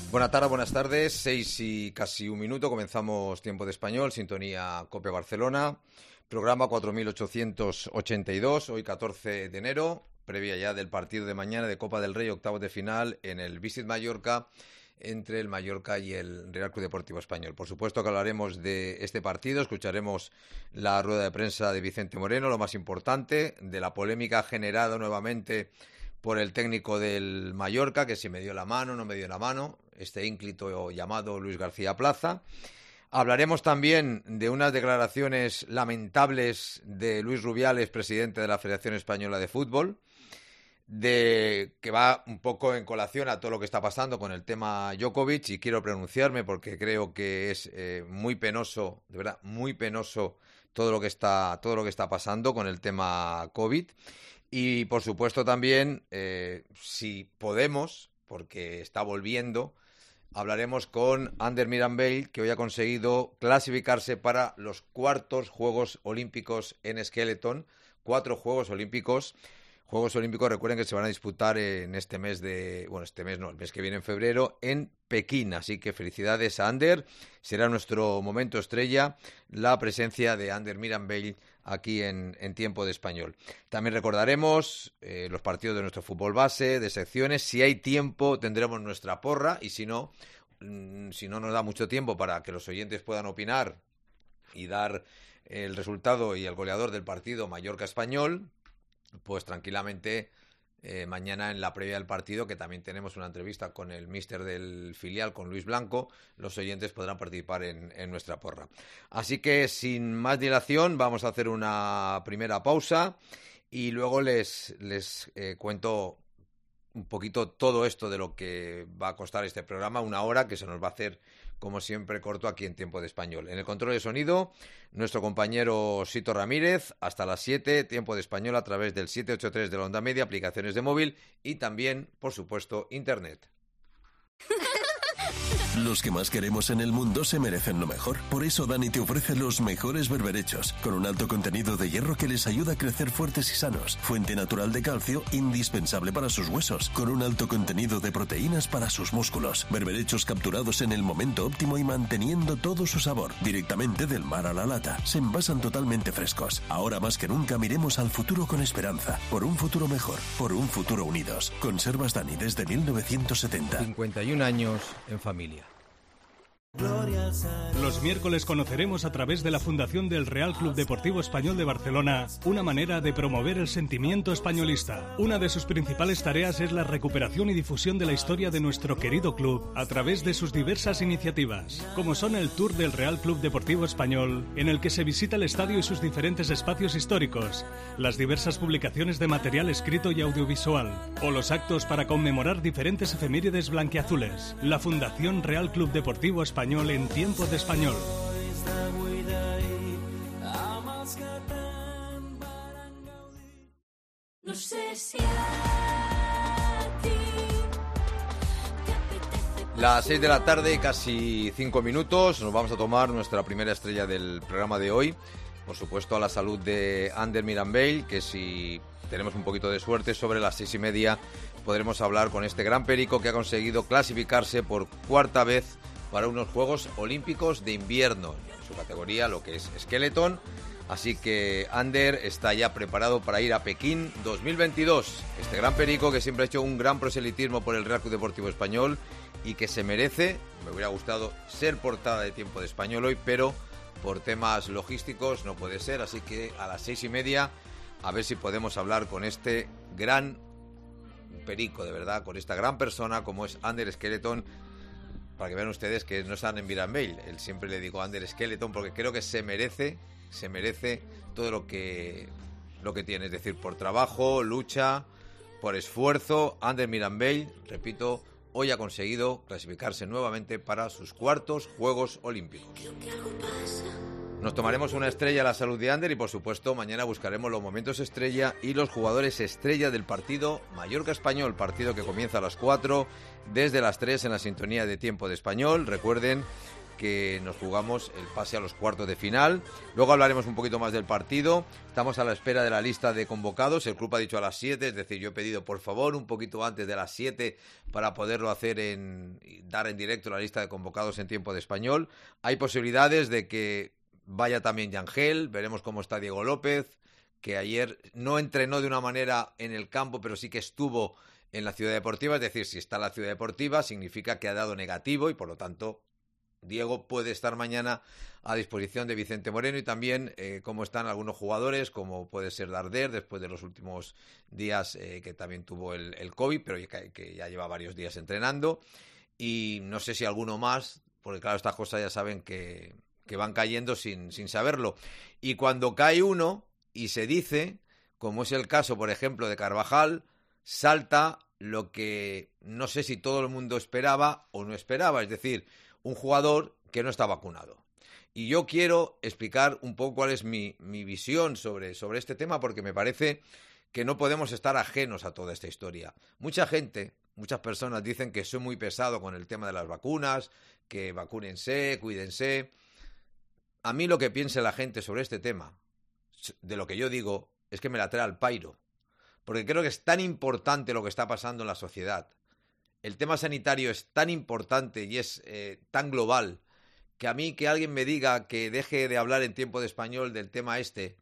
Buenas tardes, 6 y casi un minuto, comenzamos Tiempo de Español, sintonía COPE Barcelona, programa 4882, hoy 14 de enero, previa ya del partido de mañana de Copa del Rey, octavos de final en el Visit Mallorca, entre el Mallorca y el Real Club Deportivo Español. Por supuesto que hablaremos de este partido, escucharemos la rueda de prensa de Vicente Moreno, lo más importante, de la polémica generada nuevamente por el técnico del Mallorca, que si me dio la mano, no me dio la mano, este ínclito llamado Luis García Plaza. Hablaremos también de unas declaraciones lamentables de Luis Rubiales, presidente de la Federación Española de Fútbol, que va un poco en colación a todo lo que está pasando con el tema Djokovic, y quiero pronunciarme porque creo que es muy penoso, de verdad, muy penoso todo lo que está pasando con el tema COVID. Y, por supuesto, también, si podemos, porque está volviendo, hablaremos con Ander Mirambell, que hoy ha conseguido clasificarse para los cuartos Juegos Olímpicos en Skeleton. 4 Juegos Olímpicos. Juegos Olímpicos, recuerden que se van a disputar en el mes que viene en febrero, en Pekín. Así que felicidades a Ander. Será nuestro momento estrella la presencia de Ander Mirambell aquí en Tiempo de Español. También recordaremos los partidos de nuestro fútbol base, de secciones. Si hay tiempo tendremos nuestra porra, y si no nos da mucho tiempo para que los oyentes puedan opinar y dar el resultado y el goleador del partido Mallorca-Español, pues tranquilamente mañana en la previa del partido, que también tenemos una entrevista con el míster del filial, con Luis Blanco, los oyentes podrán participar en nuestra porra. Así que sin más dilación vamos a hacer una primera pausa y luego les cuento un poquito todo esto de lo que va a costar este programa, una hora que se nos va a hacer, como siempre, corto aquí en Tiempo de Español. En el control de sonido, nuestro compañero Sito Ramírez, hasta las 7, Tiempo de Español a través del 783 de la onda media, aplicaciones de móvil y también, por supuesto, internet. Los que más queremos en el mundo se merecen lo mejor. Por eso Dani te ofrece los mejores berberechos, con un alto contenido de hierro que les ayuda a crecer fuertes y sanos. Fuente natural de calcio, indispensable para sus huesos, con un alto contenido de proteínas para sus músculos. Berberechos capturados en el momento óptimo y manteniendo todo su sabor, directamente del mar a la lata. Se envasan totalmente frescos. Ahora más que nunca miremos al futuro con esperanza. Por un futuro mejor, por un futuro unidos. Conservas Dani desde 1970. 51 años en familia. Los miércoles conoceremos a través de la Fundación del Real Club Deportivo Español de Barcelona una manera de promover el sentimiento españolista. Una de sus principales tareas es la recuperación y difusión de la historia de nuestro querido club a través de sus diversas iniciativas, como son el Tour del Real Club Deportivo Español, en el que se visita el estadio y sus diferentes espacios históricos, las diversas publicaciones de material escrito y audiovisual, o los actos para conmemorar diferentes efemérides blanquiazules. La Fundación Real Club Deportivo Español en Tiempo de Español. No sé si a ti Las 6 de la tarde, casi 5 minutos, nos vamos a tomar nuestra primera estrella del programa de hoy. Por supuesto, a la salud de Ander Mirambell, que si tenemos un poquito de suerte, sobre las 6:30 podremos hablar con este gran perico que ha conseguido clasificarse por cuarta vez para unos Juegos Olímpicos de invierno, en su categoría, lo que es Skeleton. Así que Ander está ya preparado para ir a Pekín 2022. Este gran perico que siempre ha hecho un gran proselitismo por el Real Club Deportivo Español y que se merece, me hubiera gustado ser portada de Tiempo de Español hoy, pero por temas logísticos no puede ser. Así que a las 6:30 a ver si podemos hablar con este gran perico, de verdad, con esta gran persona como es Ander Skeleton, para que vean ustedes que no están en Mirambell. Él siempre le digo Ander Skeleton porque creo que se merece todo lo que tiene, es decir, por trabajo, lucha, por esfuerzo. Ander Mirambell, repito, hoy ha conseguido clasificarse nuevamente para sus cuartos Juegos Olímpicos. Nos tomaremos una estrella a la salud de Ander y, por supuesto, mañana buscaremos los momentos estrella y los jugadores estrella del partido Mallorca-Español, partido que comienza a las 4, desde las 3 en la sintonía de Tiempo de Español. Recuerden que nos jugamos el pase a los cuartos de final. Luego hablaremos un poquito más del partido. Estamos a la espera de la lista de convocados. El club ha dicho a las 7, es decir, yo he pedido por favor un poquito antes de las 7 para poderlo hacer dar en directo la lista de convocados en tiempo de español. Hay posibilidades de que vaya también Yangel, veremos cómo está Diego López, que ayer no entrenó de una manera en el campo, pero sí que estuvo en la Ciudad Deportiva. Es decir, si está en la Ciudad Deportiva significa que ha dado negativo y por lo tanto Diego puede estar mañana a disposición de Vicente Moreno, y también cómo están algunos jugadores, como puede ser Darder, después de los últimos días que también tuvo el COVID, pero que ya lleva varios días entrenando, y no sé si alguno más, porque claro, estas cosas ya saben que van cayendo sin saberlo. Y cuando cae uno y se dice, como es el caso, por ejemplo, de Carvajal, salta lo que no sé si todo el mundo esperaba o no esperaba, es decir, un jugador que no está vacunado. Y yo quiero explicar un poco cuál es mi visión sobre este tema, porque me parece que no podemos estar ajenos a toda esta historia. Mucha gente, muchas personas dicen que soy muy pesado con el tema de las vacunas, que vacúnense, cuídense. A mí lo que piense la gente sobre este tema, de lo que yo digo, es que me la trae al pairo. Porque creo que es tan importante lo que está pasando en la sociedad. El tema sanitario es tan importante y es tan global, que a mí que alguien me diga que deje de hablar en tiempo de español del tema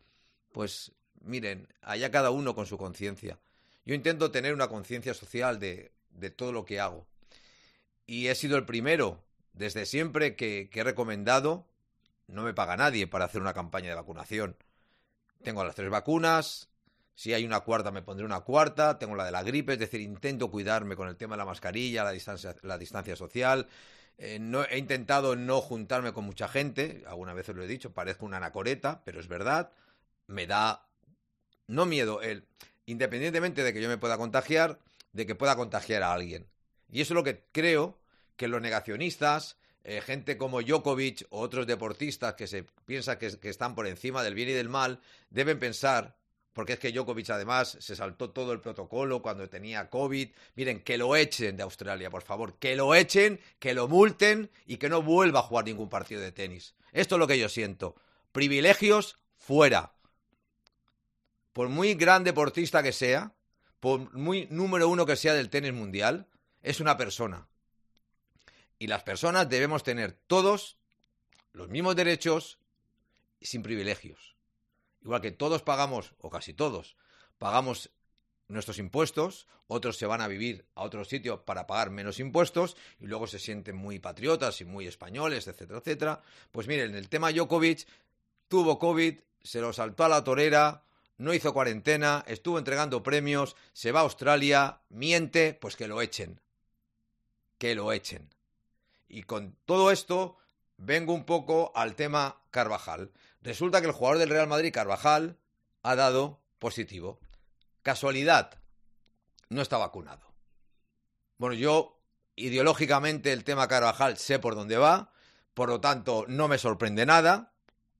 pues miren, allá cada uno con su conciencia. Yo intento tener una conciencia social de todo lo que hago. Y he sido el primero, desde siempre, que he recomendado, no me paga nadie para hacer una campaña de vacunación. Tengo las 3 vacunas. Si hay una cuarta, me pondré una cuarta. Tengo la de la gripe, es decir, intento cuidarme con el tema de la mascarilla, la distancia social. He intentado no juntarme con mucha gente. Algunas veces lo he dicho, parezco una anacoreta, pero es verdad. Me da, no miedo, independientemente de que yo me pueda contagiar, de que pueda contagiar a alguien. Y eso es lo que creo que los negacionistas, gente como Djokovic o otros deportistas que se piensan que están por encima del bien y del mal, deben pensar. Porque es que Djokovic además se saltó todo el protocolo cuando tenía COVID. Miren, que lo echen de Australia, por favor. Que lo echen, que lo multen y que no vuelva a jugar ningún partido de tenis. Esto es lo que yo siento. Privilegios fuera. Por muy gran deportista que sea, por muy número 1 que sea del tenis mundial, es una persona. Y las personas debemos tener todos los mismos derechos y sin privilegios. Igual que todos pagamos, o casi todos, pagamos nuestros impuestos, otros se van a vivir a otro sitio para pagar menos impuestos y luego se sienten muy patriotas y muy españoles, etcétera, etcétera. Pues miren, el tema Djokovic tuvo COVID, se lo saltó a la torera, no hizo cuarentena, estuvo entregando premios, se va a Australia, miente, pues que lo echen. Que lo echen. Y con todo esto vengo un poco al tema Carvajal. Resulta que el jugador del Real Madrid, Carvajal, ha dado positivo. Casualidad, no está vacunado. Bueno, yo ideológicamente el tema Carvajal sé por dónde va, por lo tanto no me sorprende nada,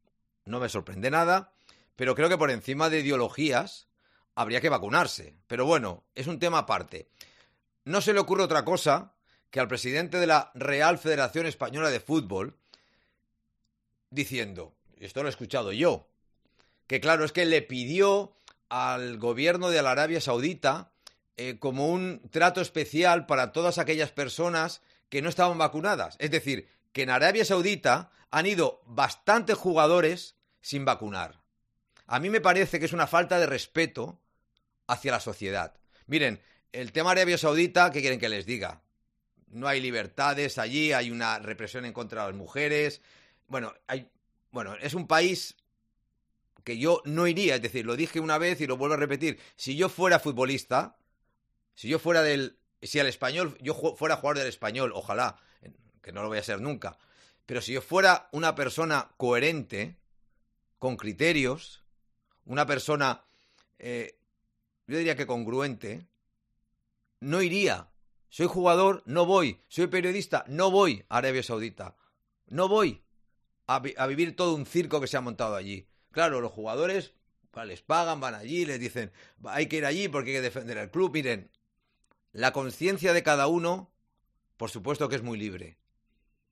pero creo que por encima de ideologías habría que vacunarse. Pero bueno, es un tema aparte. No se le ocurre otra cosa que al presidente de la Real Federación Española de Fútbol diciendo, y esto lo he escuchado yo, que claro, es que le pidió al gobierno de la Arabia Saudita como un trato especial para todas aquellas personas que no estaban vacunadas. Es decir, que en Arabia Saudita han ido bastantes jugadores sin vacunar. A mí me parece que es una falta de respeto hacia la sociedad. Miren, el tema Arabia Saudita, ¿qué quieren que les diga? No hay libertades allí, hay una represión en contra de las mujeres. Bueno, es un país que yo no iría, es decir, lo dije una vez y lo vuelvo a repetir. Si yo fuera futbolista, si al Español, yo fuera jugador del Español, ojalá, que no lo voy a ser nunca, pero si yo fuera una persona coherente, con criterios, una persona, yo diría que congruente, no iría. Soy jugador, no voy. Soy periodista, no voy a Arabia Saudita. No voy a vivir todo un circo que se ha montado allí. Claro, los jugadores les pagan, van allí, les dicen hay que ir allí porque hay que defender el club. Miren, la conciencia de cada uno, por supuesto que es muy libre.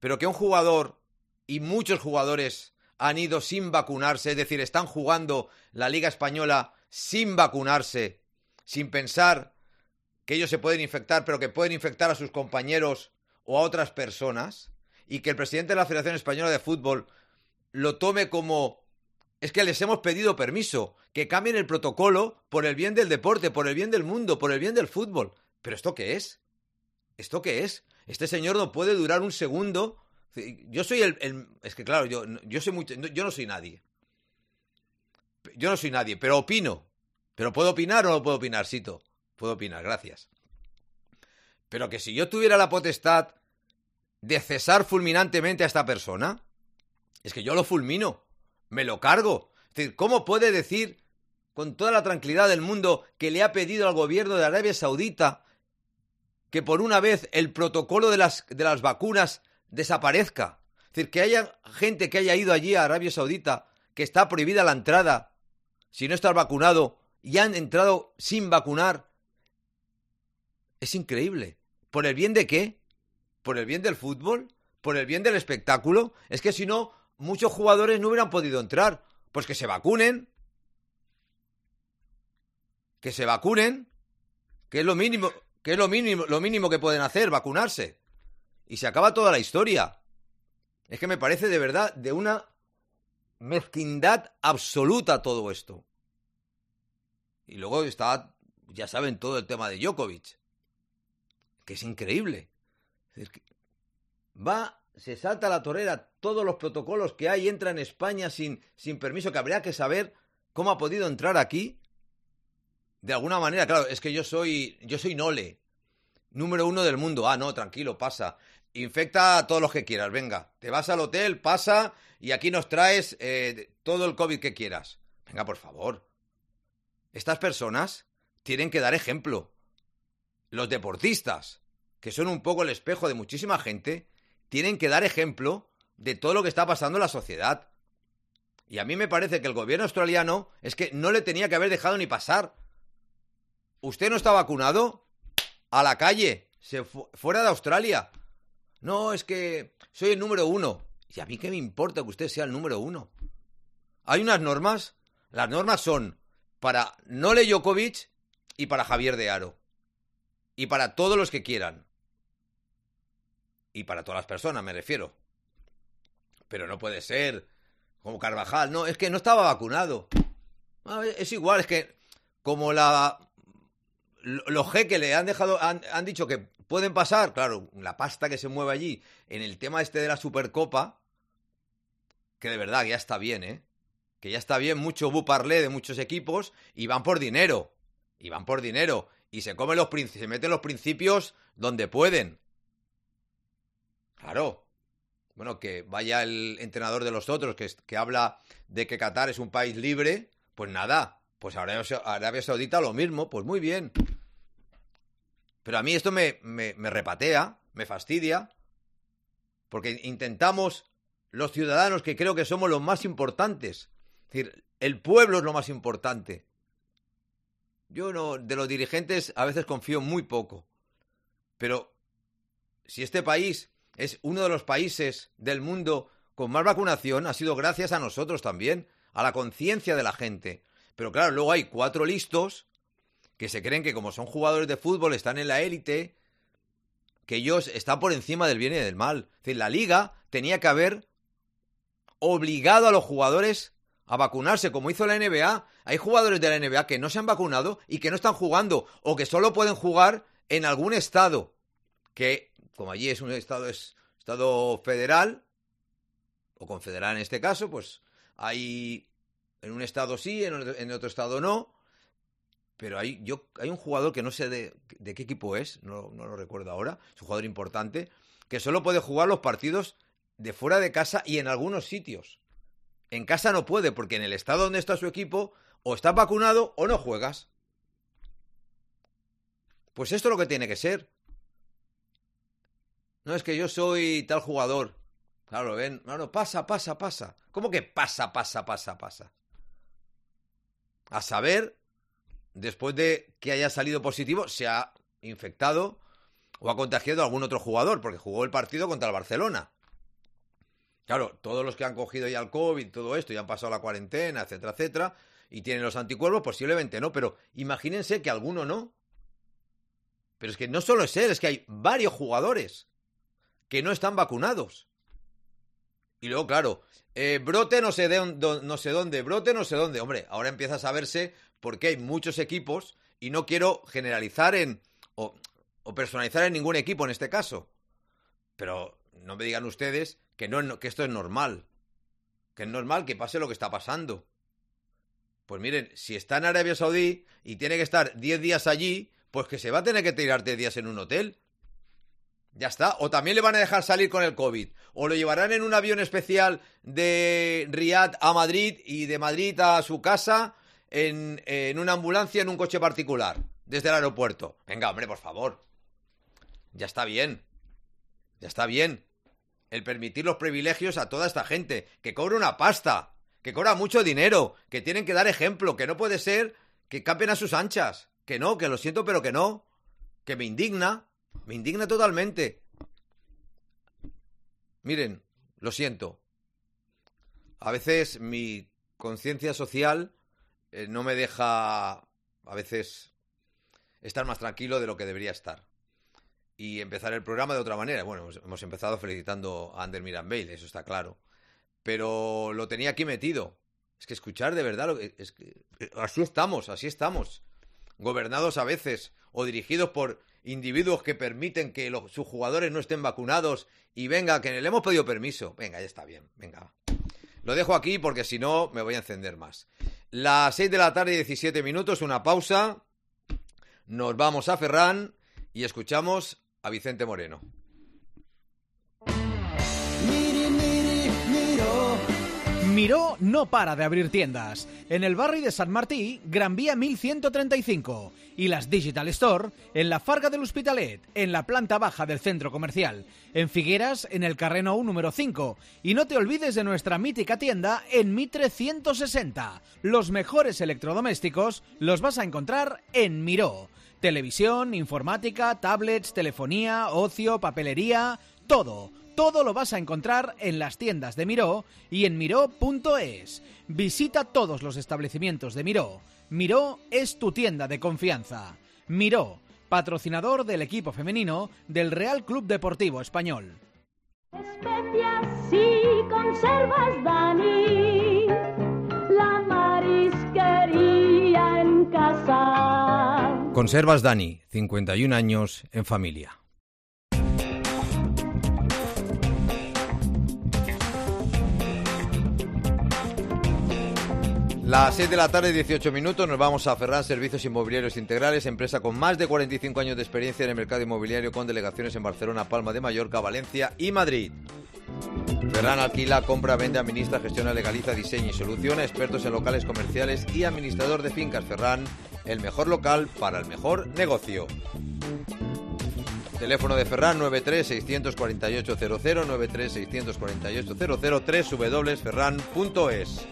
pero que un jugador y muchos jugadores han ido sin vacunarse, es decir, están jugando la Liga Española sin vacunarse, sin pensar que ellos se pueden infectar, pero que pueden infectar a sus compañeros o a otras personas, y que el presidente de la Federación Española de Fútbol lo tome como: es que les hemos pedido permiso, que cambien el protocolo por el bien del deporte, por el bien del mundo, por el bien del fútbol. ¿Pero esto qué es? ¿Esto qué es? Este señor no puede durar un segundo. Yo soy es que claro, yo no soy nadie. Yo no soy nadie, pero opino. ¿Pero puedo opinar o no puedo opinar, Sito? Puedo opinar, gracias. Pero que si yo tuviera la potestad de cesar fulminantemente a esta persona, es que yo lo fulmino, me lo cargo. Es decir, ¿cómo puede decir con toda la tranquilidad del mundo que le ha pedido al gobierno de Arabia Saudita que por una vez el protocolo de las vacunas desaparezca? Es decir, que haya gente que haya ido allí a Arabia Saudita, que está prohibida la entrada si no estás vacunado, y han entrado sin vacunar. Es increíble. ¿Por el bien de qué? ¿Por el bien del fútbol? ¿Por el bien del espectáculo? Es que si no, muchos jugadores no hubieran podido entrar. Pues que se vacunen. Que se vacunen. Que es lo mínimo que pueden hacer, vacunarse. Y se acaba toda la historia. Es que me parece de verdad de una mezquindad absoluta todo esto. Y luego está, ya saben, todo el tema de Djokovic, que es increíble. Es decir, se salta a la torera todos los protocolos que hay, entra en España sin permiso, que habría que saber cómo ha podido entrar aquí. De alguna manera, claro, es que yo soy Nole, número 1 del mundo. Ah, no, tranquilo, pasa. Infecta a todos los que quieras, venga. Te vas al hotel, pasa, y aquí nos traes todo el COVID que quieras. Venga, por favor. Estas personas tienen que dar ejemplo. Los deportistas, que son un poco el espejo de muchísima gente, tienen que dar ejemplo de todo lo que está pasando en la sociedad. Y a mí me parece que el gobierno australiano es que no le tenía que haber dejado ni pasar. ¿Usted no está vacunado? A la calle, fuera de Australia. No, es que soy el número 1. ¿Y a mí qué me importa que usted sea el número 1? Hay unas normas. Las normas son para Nole Djokovic y para Javier de Haro. Y para todos los que quieran. Y para todas las personas, me refiero. Pero no puede ser como Carvajal. No, es que no estaba vacunado. Es igual, es que como los jeques le han dejado, han dicho que pueden pasar, claro, la pasta que se mueve allí en el tema este de la Supercopa, que de verdad ya está bien, ¿eh? Que ya está bien, mucho bu-parlé de muchos equipos, y van por dinero. Y van por dinero. Y se meten los principios donde pueden. Claro. Bueno, que vaya el entrenador de los otros, que habla de que Qatar es un país libre, pues nada. Pues Arabia Saudita lo mismo, pues muy bien. Pero a mí esto me repatea, me fastidia, porque intentamos, los ciudadanos, que creo que somos los más importantes, es decir, el pueblo es lo más importante. Yo no, de los dirigentes a veces confío muy poco, pero si este país es uno de los países del mundo con más vacunación, ha sido gracias a nosotros también, a la conciencia de la gente. Pero claro, luego hay 4 listos que se creen que como son jugadores de fútbol, están en la élite, que ellos están por encima del bien y del mal. Es decir, la Liga tenía que haber obligado a los jugadores a vacunarse, como hizo la NBA. Hay jugadores de la NBA que no se han vacunado y que no están jugando, o que solo pueden jugar en algún estado, que como allí es un estado federal, o confederal en este caso, pues hay en un estado sí, en otro estado no. Pero hay un jugador que no sé de qué equipo es, no lo recuerdo ahora, es un jugador importante, que solo puede jugar los partidos de fuera de casa y en algunos sitios. En casa no puede, porque en el estado donde está su equipo, o estás vacunado o no juegas. Pues esto es lo que tiene que ser. No es que yo soy tal jugador. Claro, ven, no, pasa. ¿Cómo que pasa? A saber, después de que haya salido positivo, se ha infectado o ha contagiado a algún otro jugador, porque jugó el partido contra el Barcelona. Claro, todos los que han cogido ya el COVID, todo esto, ya han pasado la cuarentena, etcétera, etcétera, y tienen los anticuerpos, posiblemente no, pero imagínense que alguno no. Pero es que no solo es él, es que hay varios jugadores que no están vacunados. Y luego, claro, brote no sé dónde, brote no sé dónde. Hombre, ahora empieza a saberse porque hay muchos equipos y no quiero generalizar o personalizar en ningún equipo en este caso. Pero no me digan ustedes que esto es normal. Que es normal que pase lo que está pasando. Pues miren, si está en Arabia Saudí y tiene que estar 10 días allí, pues que se va a tener que tirar 10 días en un hotel. Ya está. O también le van a dejar salir con el COVID. O lo llevarán en un avión especial de Riad a Madrid y de Madrid a su casa en una ambulancia en un coche particular desde el aeropuerto. Venga, hombre, por favor. Ya está bien. Ya está bien. El permitir los privilegios a toda esta gente que cobra una pasta, que cobra mucho dinero, que tienen que dar ejemplo, que no puede ser que campen a sus anchas. Que no, que lo siento, pero que no. Que me indigna totalmente. Miren, lo siento. A veces mi conciencia social no me deja a veces estar más tranquilo de lo que debería estar. Y empezar el programa de otra manera. Bueno, hemos empezado felicitando a Ander Mirambell, eso está claro. Pero lo tenía aquí metido. Es que escuchar de verdad, así estamos. Gobernados a veces o dirigidos por individuos que permiten que sus jugadores no estén vacunados y venga, que le hemos pedido permiso. Venga, ya está bien, venga. Lo dejo aquí porque si no me voy a encender más. Las 6 de la tarde y 17 minutos, una pausa. Nos vamos a Ferran y escuchamos a Vicente Moreno. Miró no para de abrir tiendas. En el barri de Sant Martí, Gran Vía 1135. Y las Digital Store en la Farga de l'Hospitalet, en la planta baja del centro comercial. En Figueras, en el carrer Nou número 5. Y no te olvides de nuestra mítica tienda en Mitre 160. Los mejores electrodomésticos los vas a encontrar en Miró. Televisión, informática, tablets, telefonía, ocio, papelería, todo. Todo lo vas a encontrar en las tiendas de Miró y en miró.es. Visita todos los establecimientos de Miró. Miró es tu tienda de confianza. Miró, patrocinador del equipo femenino del Real Club Deportivo Español. Especias y conservas, Dani, la marisquería en casa. Conservas Dani, 51 años en familia. Las 6 de la tarde, 18 minutos, nos vamos a Ferran Servicios Inmobiliarios Integrales, empresa con más de 45 años de experiencia en el mercado inmobiliario, con delegaciones en Barcelona, Palma de Mallorca, Valencia y Madrid. Ferran alquila, compra, vende, administra, gestiona, legaliza, diseña y soluciona, expertos en locales comerciales y administrador de fincas. Ferran, el mejor local para el mejor negocio. Teléfono de Ferran 93-648-00, 93-648-00, www.ferran.es.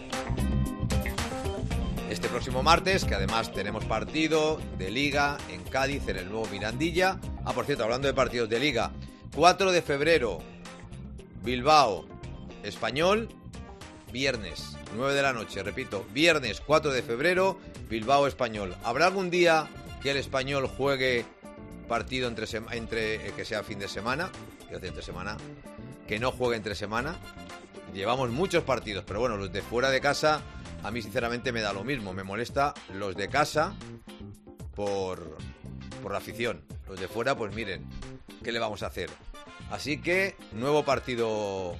Este próximo martes, que además tenemos partido de Liga en Cádiz, en el nuevo Mirandilla. Por cierto, hablando de partidos de Liga, 4 de febrero, Bilbao, Español, viernes, 9 de la noche, repito, viernes 4 de febrero, Bilbao, Español. ¿Habrá algún día que el Español juegue partido que sea fin de semana? Quiero decir, entre semana, que no juegue entre semana. Llevamos muchos partidos, pero bueno, los de fuera de casa, a mí sinceramente me da lo mismo. Me molesta los de casa por la afición. Los de fuera, pues miren, ¿qué le vamos a hacer? Así que, nuevo partido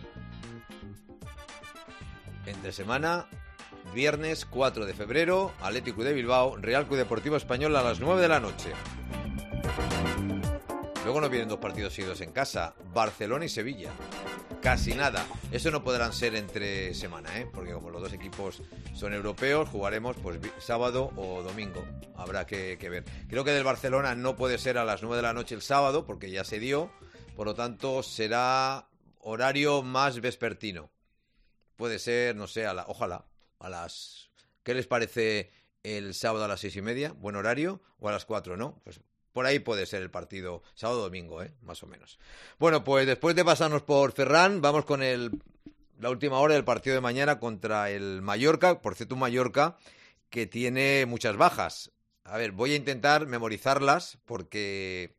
entre semana, viernes 4 de febrero, Atlético de Bilbao, Real Club Deportivo Español a las 9 de la noche. Luego nos vienen dos partidos seguidos en casa, Barcelona y Sevilla. Casi nada. Eso no podrán ser entre semana, porque como los dos equipos son europeos, jugaremos pues sábado o domingo. Habrá que ver. Creo que del Barcelona no puede ser a las 9 de la noche el sábado, porque ya se dio. Por lo tanto, será horario más vespertino. Puede ser, no sé, ojalá, a las... ¿Qué les parece el sábado a las 6:30? ¿Buen horario? ¿O a las 4, no? Pues por ahí puede ser el partido sábado-domingo, más o menos. Bueno, pues después de pasarnos por Ferran, vamos con el la última hora del partido de mañana contra el Mallorca. Por cierto, un Mallorca que tiene muchas bajas. A ver, voy a intentar memorizarlas porque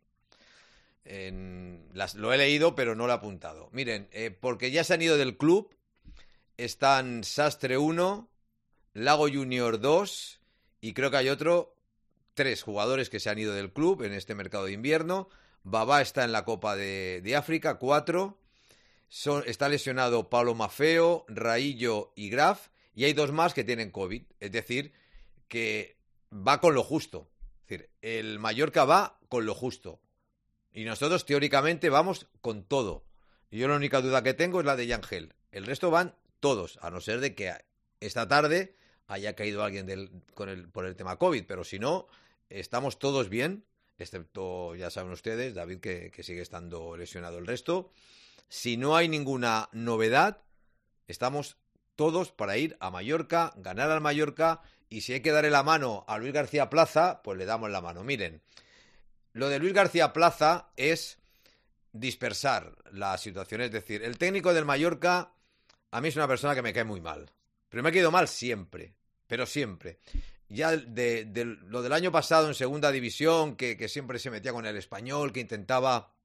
lo he leído pero no lo he apuntado. Miren, porque ya se han ido del club, están Sastre 1, Lago Junior 2 y creo que hay 3 jugadores que se han ido del club en este mercado de invierno. Babá está en la Copa de África, 4. Está lesionado Pablo Maffeo, Raillo y Graf. Y hay 2 más que tienen COVID. Es decir, que va con lo justo. Es decir, el Mallorca va con lo justo. Y nosotros, teóricamente, vamos con todo. Y yo la única duda que tengo es la de Yangel. El resto van todos, a no ser de que esta tarde haya caído alguien por el tema COVID. Pero si no, estamos todos bien. Excepto, ya saben ustedes, David, que sigue estando lesionado. El resto, si no hay ninguna novedad, estamos todos para ir a Mallorca, ganar al Mallorca, y si hay que darle la mano a Luis García Plaza, pues le damos la mano. Miren, lo de Luis García Plaza es dispersar la situación. Es decir, el técnico del Mallorca a mí es una persona que me cae muy mal. Pero me ha caído mal siempre, pero siempre. Ya de lo del año pasado en segunda división, que siempre se metía con el Español, que intentaba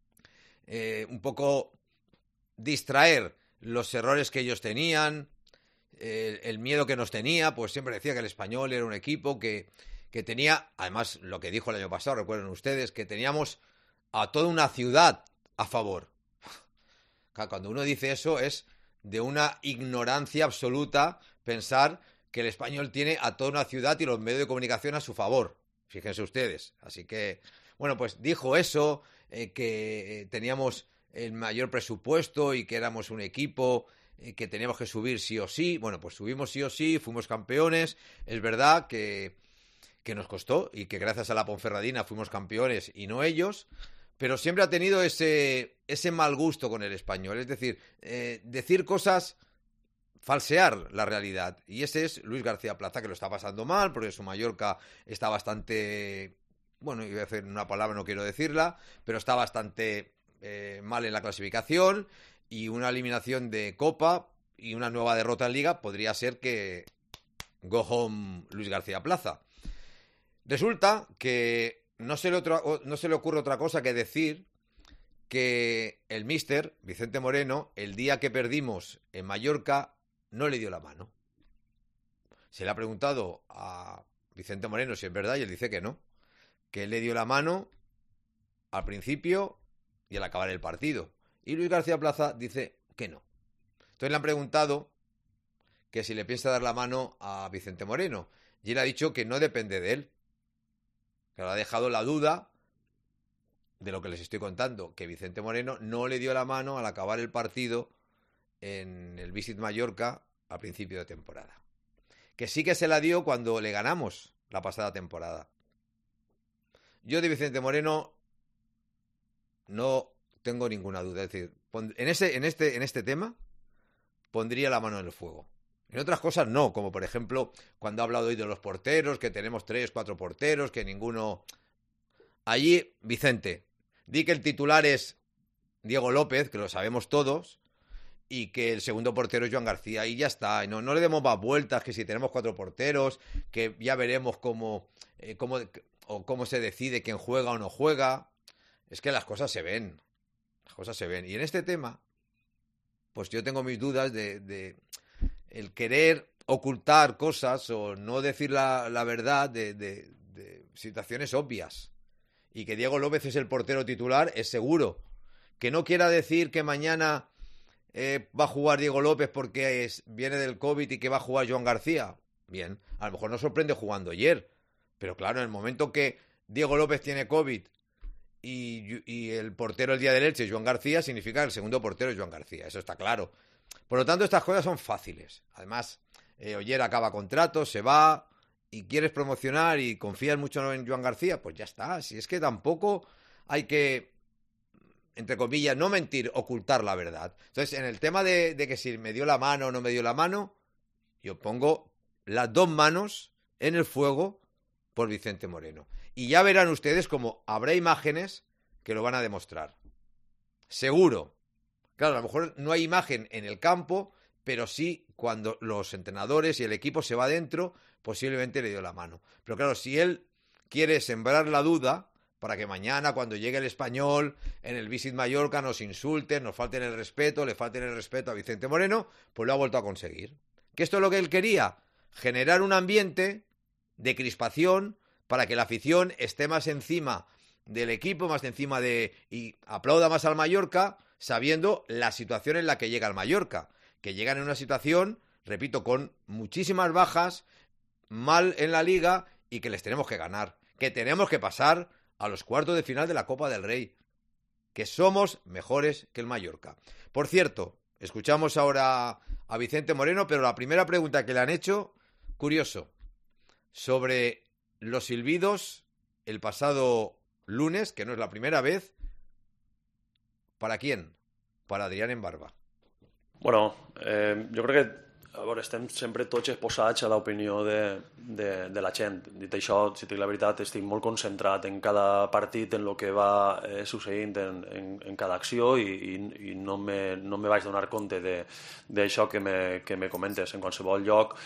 un poco distraer los errores que ellos tenían, el miedo que nos tenía, pues siempre decía que el Español era un equipo que tenía, además lo que dijo el año pasado, recuerden ustedes, que teníamos a toda una ciudad a favor. Cuando uno dice eso es de una ignorancia absoluta pensar que el Español tiene a toda una ciudad y los medios de comunicación a su favor. Fíjense ustedes. Así que, bueno, pues dijo eso, que teníamos el mayor presupuesto y que éramos un equipo que teníamos que subir sí o sí. Bueno, pues subimos sí o sí, fuimos campeones. Es verdad que nos costó y que gracias a la Ponferradina fuimos campeones y no ellos. Pero siempre ha tenido ese mal gusto con el Español. Es decir, decir cosas, falsear la realidad. Y ese es Luis García Plaza, que lo está pasando mal, porque su Mallorca está bastante... Bueno, iba a decir una palabra, no quiero decirla, pero está bastante mal en la clasificación, y una eliminación de Copa y una nueva derrota en Liga podría ser que go home Luis García Plaza. Resulta que no se le ocurre otra cosa que decir que el míster, Vicente Moreno, el día que perdimos en Mallorca, no le dio la mano. Se le ha preguntado a Vicente Moreno si es verdad y él dice que no, que él le dio la mano al principio y al acabar el partido. Y Luis García Plaza dice que no. Entonces le han preguntado que si le piensa dar la mano a Vicente Moreno, y él ha dicho que no depende de él. Que le ha dejado la duda de lo que les estoy contando, que Vicente Moreno no le dio la mano al acabar el partido en el Visit Mallorca a principio de temporada. Que sí que se la dio cuando le ganamos la pasada temporada. Yo de Vicente Moreno no tengo ninguna duda. Es decir, en este tema pondría la mano en el fuego. En otras cosas no, como por ejemplo cuando ha hablado hoy de los porteros, que tenemos 3, 4 porteros, que ninguno... Allí, Vicente, di que el titular es Diego López, que lo sabemos todos, y que el segundo portero es Joan García, y ya está. No le demos más vueltas, que si tenemos 4 porteros, que ya veremos cómo se decide quién juega o no juega. Es que las cosas se ven. Las cosas se ven. Y en este tema, pues yo tengo mis dudas de el querer ocultar cosas o no decir la verdad de situaciones obvias. Y que Diego López es el portero titular, es seguro. Que no quiera decir que mañana va a jugar Diego López porque viene del COVID y que va a jugar Joan García. Bien, a lo mejor nos sorprende jugando ayer. Pero claro, en el momento que Diego López tiene COVID y el portero el día del Elche es Joan García, significa que el segundo portero es Joan García. Eso está claro. Por lo tanto, estas cosas son fáciles. Además, Oyer acaba contrato, se va... y quieres promocionar y confías mucho en Joan García, pues ya está. Si es que tampoco hay que, entre comillas, no mentir, ocultar la verdad. Entonces, en el tema de que si me dio la mano o no me dio la mano, yo pongo las 2 manos en el fuego por Vicente Moreno. Y ya verán ustedes cómo habrá imágenes que lo van a demostrar. Seguro Claro, a lo mejor no hay imagen en el campo, pero sí cuando los entrenadores y el equipo se va dentro, posiblemente le dio la mano. Pero claro, si él quiere sembrar la duda para que mañana, cuando llegue el Español en el Visit Mallorca, nos insulten, nos falten el respeto, le falten el respeto a Vicente Moreno, pues lo ha vuelto a conseguir. ¿Que esto es lo que él quería? Generar un ambiente de crispación para que la afición esté más encima del equipo, más encima y aplauda más al Mallorca, sabiendo la situación en la que llega el Mallorca, que llegan en una situación, repito, con muchísimas bajas, mal en la Liga y que les tenemos que ganar, que tenemos que pasar a los cuartos de final de la Copa del Rey, que somos mejores que el Mallorca. Por cierto, escuchamos ahora a Vicente Moreno, pero la primera pregunta que le han hecho, curioso, sobre los silbidos el pasado lunes, que no es la primera vez, ¿para quién? Para Adrián Embarba. Bueno, jo crec que a veure, estem sempre tots exposats a l'opinió de la gent. Dit això, si dic la veritat, estic molt concentrat en cada partit, en el que va succeint en cada acció i no me vaig donar compte d'això que me comentes. En qualsevol lloc,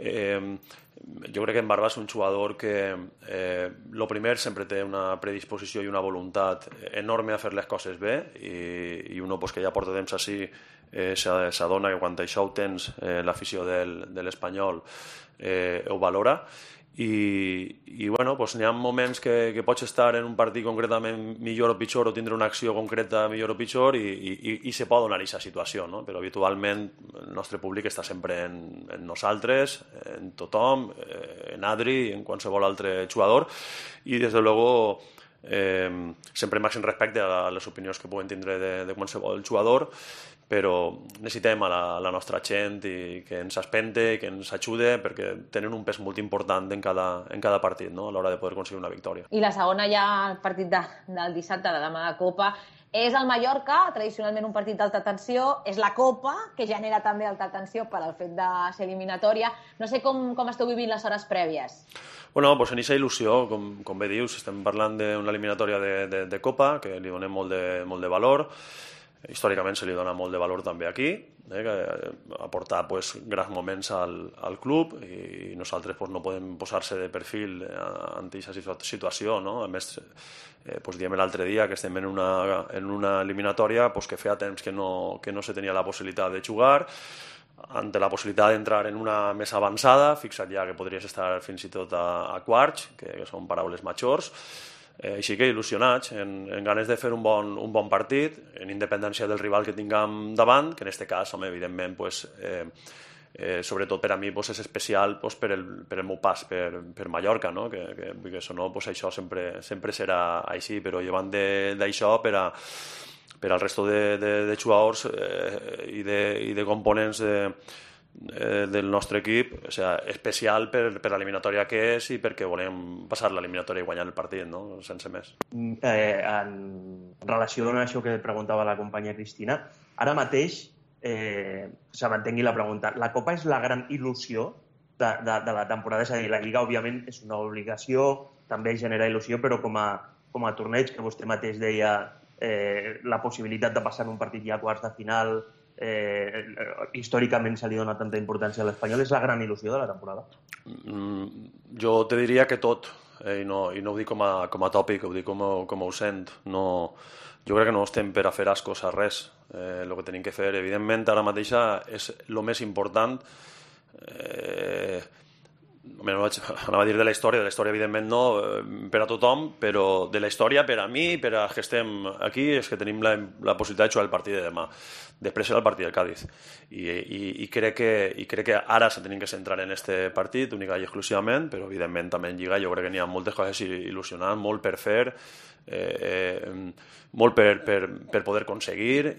jo crec que en Barba és un jugador que el primer sempre té una predisposició i una voluntat enorme a fer les coses bé i uno que ja porta temps així s'adona que quan això ho tens l'afició de l'Espanyol ho valora i bueno, n'hi ha moments que pots estar en un partit concretament millor o pitjor o tindre una acció concreta millor o pitjor i se pot donar aquesta situació, no? Però habitualment el nostre públic està sempre en nosaltres, en tothom, en Adri i en qualsevol altre jugador i des de luego sempre màxim respecte a les opinions que puguen tindre de qualsevol jugador, però necessitem a la nostra gent i que ens espente, que ens ajude, perquè tenen un pes molt important en cada partit, no? A l'hora de poder aconseguir una victòria. I la segona ja, el partit del dissabte, de demà de Copa, és el Mallorca, tradicionalment un partit d'alta tensió, és la Copa, que genera també alta tensió per al fet de ser eliminatòria. No sé com esteu vivint les hores prèvies. Bueno, doncs en aquesta il·lusió, com bé dius, estem parlant d'una eliminatòria de Copa, que li donem molt de valor. Històricament se li dona molt de valor també aquí, que ha portat grans moments al club i nosaltres no podem posar-se de perfil ante aquesta situació, no? A més, diem l'altre dia que estem en una eliminatòria que feia temps que no se tenia la possibilitat de jugar, ante la possibilitat d'entrar en una més avançada, fixa't ja que podries estar fins i tot a quarts, que són paraules majors, així que il·lusionats, en ganes de fer un bon partit, en independència del rival que tinguem davant, que en aquest cas, evidentment, sobretot per a mi és especial per el meu pas per Mallorca, que això sempre serà així, però llevant d'això per al resto de jugadors i de components del nostre equip, especial per l'eliminatòria que és i perquè volem passar l'eliminatòria i guanyar el partit, no? Sense més. En relació a això que preguntava la companya Cristina, ara mateix se m'entengui la pregunta, la Copa és la gran il·lusió de la temporada, és a dir, la Lliga òbviament és una obligació, també genera il·lusió, però com a torneig, que vostè mateix deia, la possibilitat de passar un partit ja a quarts de final, històricament se li dona tanta importància a l'Espanyol, és la gran il·lusió de la temporada? Jo te diria que tot, i no ho dic com a tòpic, ho dic com ho sent. Jo crec que no estem per a fer ascos a res. El que tenim que fer, evidentment, ara mateixa és el més important. Anava a dir de la història evidentment no per a tothom, però de la història per a mi, per a que estem aquí, és que tenim la possibilitat de jugar el partit de demà. Després serà el partit del Cádiz. I crec que ara se tenim que centrar en aquest partit, única i exclusivament, però evidentment també en Lliga jo crec que n'hi ha moltes coses il·lusionants, molt per fer, molt per poder aconseguir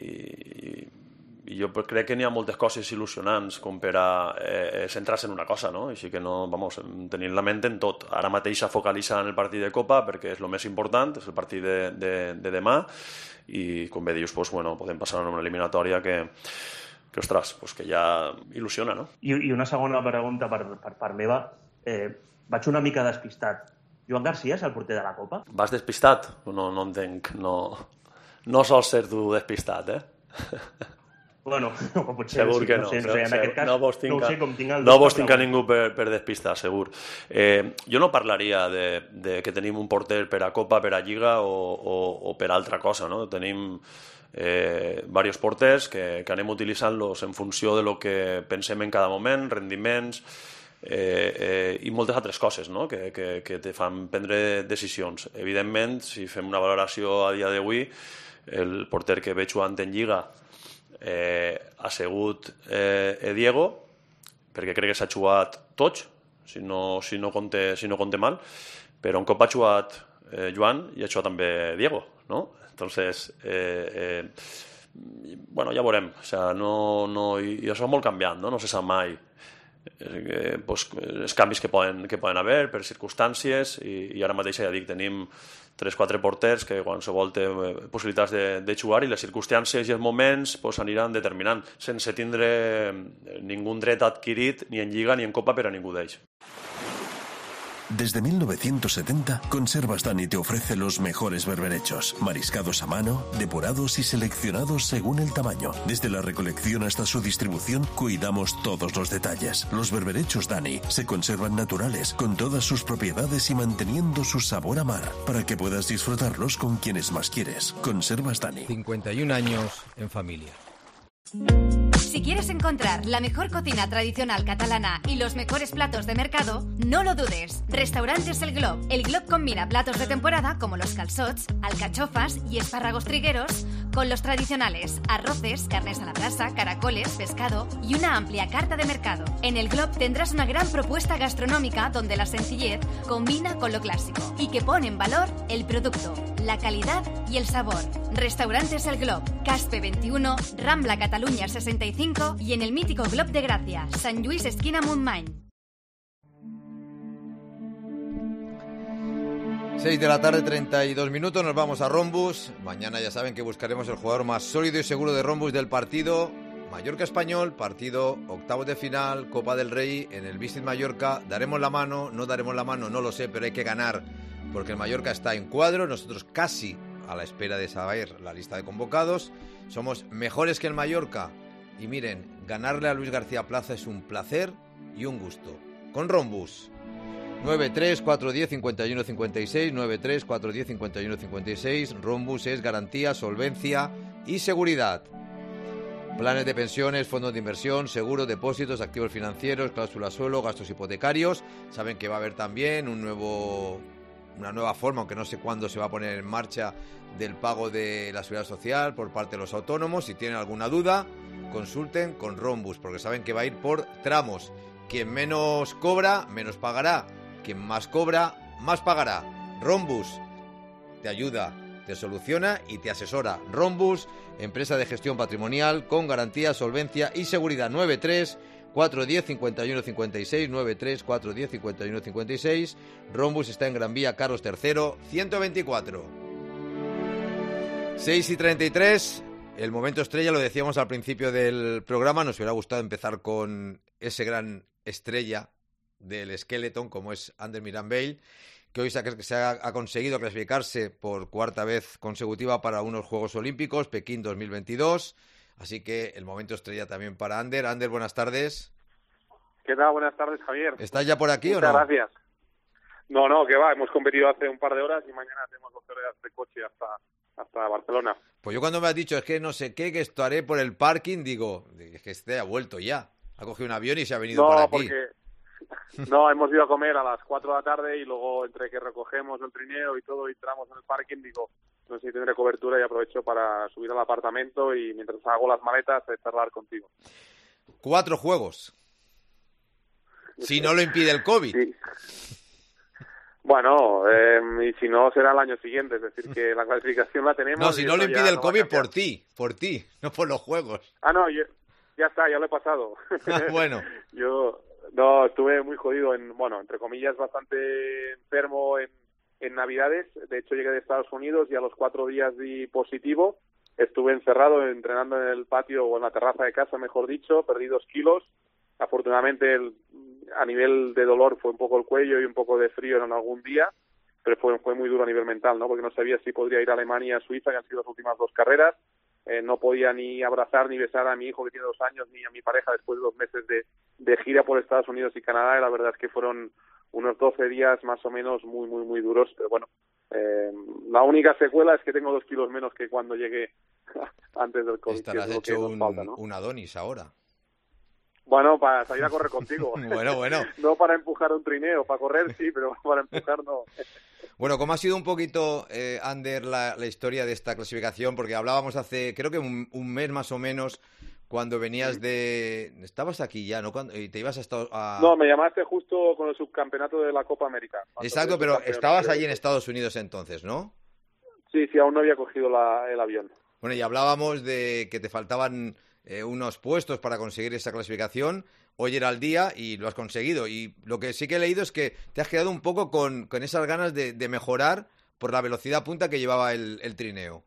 i jo crec que n'hi ha moltes coses il·lusionants com per a centrar-se en una cosa, no? Així que tenir la ment en tot. Ara mateix focalitzar en el partit de Copa perquè és el més important, és el partit de demà i com bé dius, podem passar a una eliminatòria que ostres, que ja il·lusiona, no? I una segona pregunta per part meva. Vaig una mica despistat. Joan García és el porter de la Copa? Vas despistat? No entenc. No sols ser tu despistat, Bueno, potser segur sí, que no sé, en aquest cas no vos no ho sé, com tinc el no vos dubte, tinc a però- ningú per despistar, segur. Jo no parlaria de que tenim un porter per a Copa, per a Lliga o per altra cosa, no? Tenim diversos porters que anem utilitzant-los en funció de lo que pensem en cada moment, rendiments i moltes altres coses, no? que te fan prendre decisions. Evidentment, si fem una valoració a dia d'avui, el porter que veig jugant en Lliga ha sigut Diego, perquè crec que s'ha jugat tots, si no compte mal, però un cop ha jugat Joan i ha jugat també Diego, no? Entonces, bueno, ja veurem. O sea, i això és molt canviant, no se sap mai. Pues, els canvis que poden haver per circumstàncies i ara mateix ja dic, tenim 3-4 porters que qualsevol té possibilitats de jugar i les circumstàncies i els moments pues, aniran determinant sense tindre ningú dret adquirit ni en Lliga ni en Copa per a ningú d'ells. Desde 1970, Conservas Dani te ofrece los mejores berberechos, mariscados a mano, depurados y seleccionados según el tamaño. Desde la recolección hasta su distribución, cuidamos todos los detalles. Los berberechos Dani se conservan naturales, con todas sus propiedades y manteniendo su sabor a mar, para que puedas disfrutarlos con quienes más quieres. Conservas Dani. 51 años en familia. Si quieres encontrar la mejor cocina tradicional catalana y los mejores platos de mercado, no lo dudes. Restaurantes El Glob. El Glob combina platos de temporada como los calçots, alcachofas y espárragos trigueros con los tradicionales arroces, carnes a la brasa, caracoles, pescado y una amplia carta de mercado. En El Glob tendrás una gran propuesta gastronómica donde la sencillez combina con lo clásico y que pone en valor el producto, la calidad y el sabor. Restaurantes El Glob, Caspe 21, Rambla Cataluña 65 y en el mítico Glob de Gracia, Sant Lluís esquina Montmany. 6 de la tarde, 32 minutos, nos vamos a Rombus. Mañana ya saben que buscaremos el jugador más sólido y seguro de Rombus del partido. Mallorca-Español, partido octavos de final, Copa del Rey en el Visit Mallorca. ¿Daremos la mano? ¿No daremos la mano? No lo sé, pero hay que ganar porque el Mallorca está en cuadro. Nosotros casi a la espera de saber la lista de convocados. Somos mejores que el Mallorca. Y miren, ganarle a Luis García Plaza es un placer y un gusto. Con Rombus. 93-410-51-56, 93-410-51-56. Rombus es garantía, solvencia y seguridad. Planes de pensiones, fondos de inversión, seguros, depósitos, activos financieros, cláusulas suelo, gastos hipotecarios. Saben que va a haber también una nueva forma, aunque no sé cuándo se va a poner en marcha, del pago de la seguridad social por parte de los autónomos. Si tienen alguna duda, consulten con Rombus, porque saben que va a ir por tramos. Quien menos cobra, menos pagará. Quien más cobra, más pagará. Rombus te ayuda, te soluciona y te asesora. Rombus, empresa de gestión patrimonial con garantía, solvencia y seguridad. 93-410-51-56, 93-410-51-56. Rombus está en Gran Vía Carlos III, 124. 6 y 33, el momento estrella, lo decíamos al principio del programa. Nos hubiera gustado empezar con ese gran estrella del Skeleton como es Ander Mirambell, que hoy se ha conseguido clasificarse por cuarta vez consecutiva para unos Juegos Olímpicos, Pekín 2022. Así que el momento estrella también para Ander. Ander, buenas tardes. ¿Qué tal? Buenas tardes, Javier. ¿Estás ya por aquí Muchas o no? Gracias. No, que va. Hemos competido hace un par de horas y mañana tenemos 12 horas de coche hasta Barcelona. Pues yo cuando me has dicho es que no sé qué, que estaré por el parking, digo, es que este ha vuelto ya. Ha cogido un avión y se ha venido por aquí. No, hemos ido a comer a las 4 de la tarde y luego entre que recogemos el trineo y todo y entramos en el parking, digo, no sé si tendré cobertura y aprovecho para subir al apartamento y mientras hago las maletas charlar contigo. 4 juegos. Si no lo impide el COVID. Sí. Bueno, y si no será el año siguiente, es decir, que la clasificación la tenemos. No, si no lo impide el COVID por ti, no por los juegos. No, ya está, ya lo he pasado. Bueno. No, estuve muy jodido, entre comillas, bastante enfermo en Navidades. De hecho, llegué de Estados Unidos y a los 4 días di positivo. Estuve encerrado entrenando en el patio o en la terraza de casa, mejor dicho. Perdí 2 kilos. Afortunadamente, a nivel de dolor fue un poco el cuello y un poco de frío en algún día, pero fue muy duro a nivel mental, ¿no? Porque no sabía si podría ir a Alemania o a Suiza, que han sido las últimas 2 carreras. no podía ni abrazar ni besar a mi hijo que tiene 2 años, ni a mi pareja después de 2 meses de gira por Estados Unidos y Canadá, y la verdad es que fueron unos 12 días más o menos muy, muy, muy duros, pero bueno, la única secuela es que tengo 2 kilos menos que cuando llegué antes del COVID. Estarás hecho un Adonis ahora. Bueno, para salir a correr contigo. Bueno. No para empujar un trineo, para correr sí, pero para empujar no. Bueno, ¿cómo ha sido un poquito, Ander, la historia de esta clasificación? Porque hablábamos hace, creo que un mes más o menos, cuando venías de... Estabas aquí ya, ¿no? Y te ibas a... No, me llamaste justo con el subcampeonato de la Copa América. Exacto, pero estabas allí en Estados Unidos entonces, ¿no? Sí, aún no había cogido el avión. Bueno, y hablábamos de que te faltaban unos puestos para conseguir esa clasificación. Hoy era el día y lo has conseguido. Y lo que sí que he leído es que te has quedado un poco con esas ganas de mejorar por la velocidad punta que llevaba el trineo.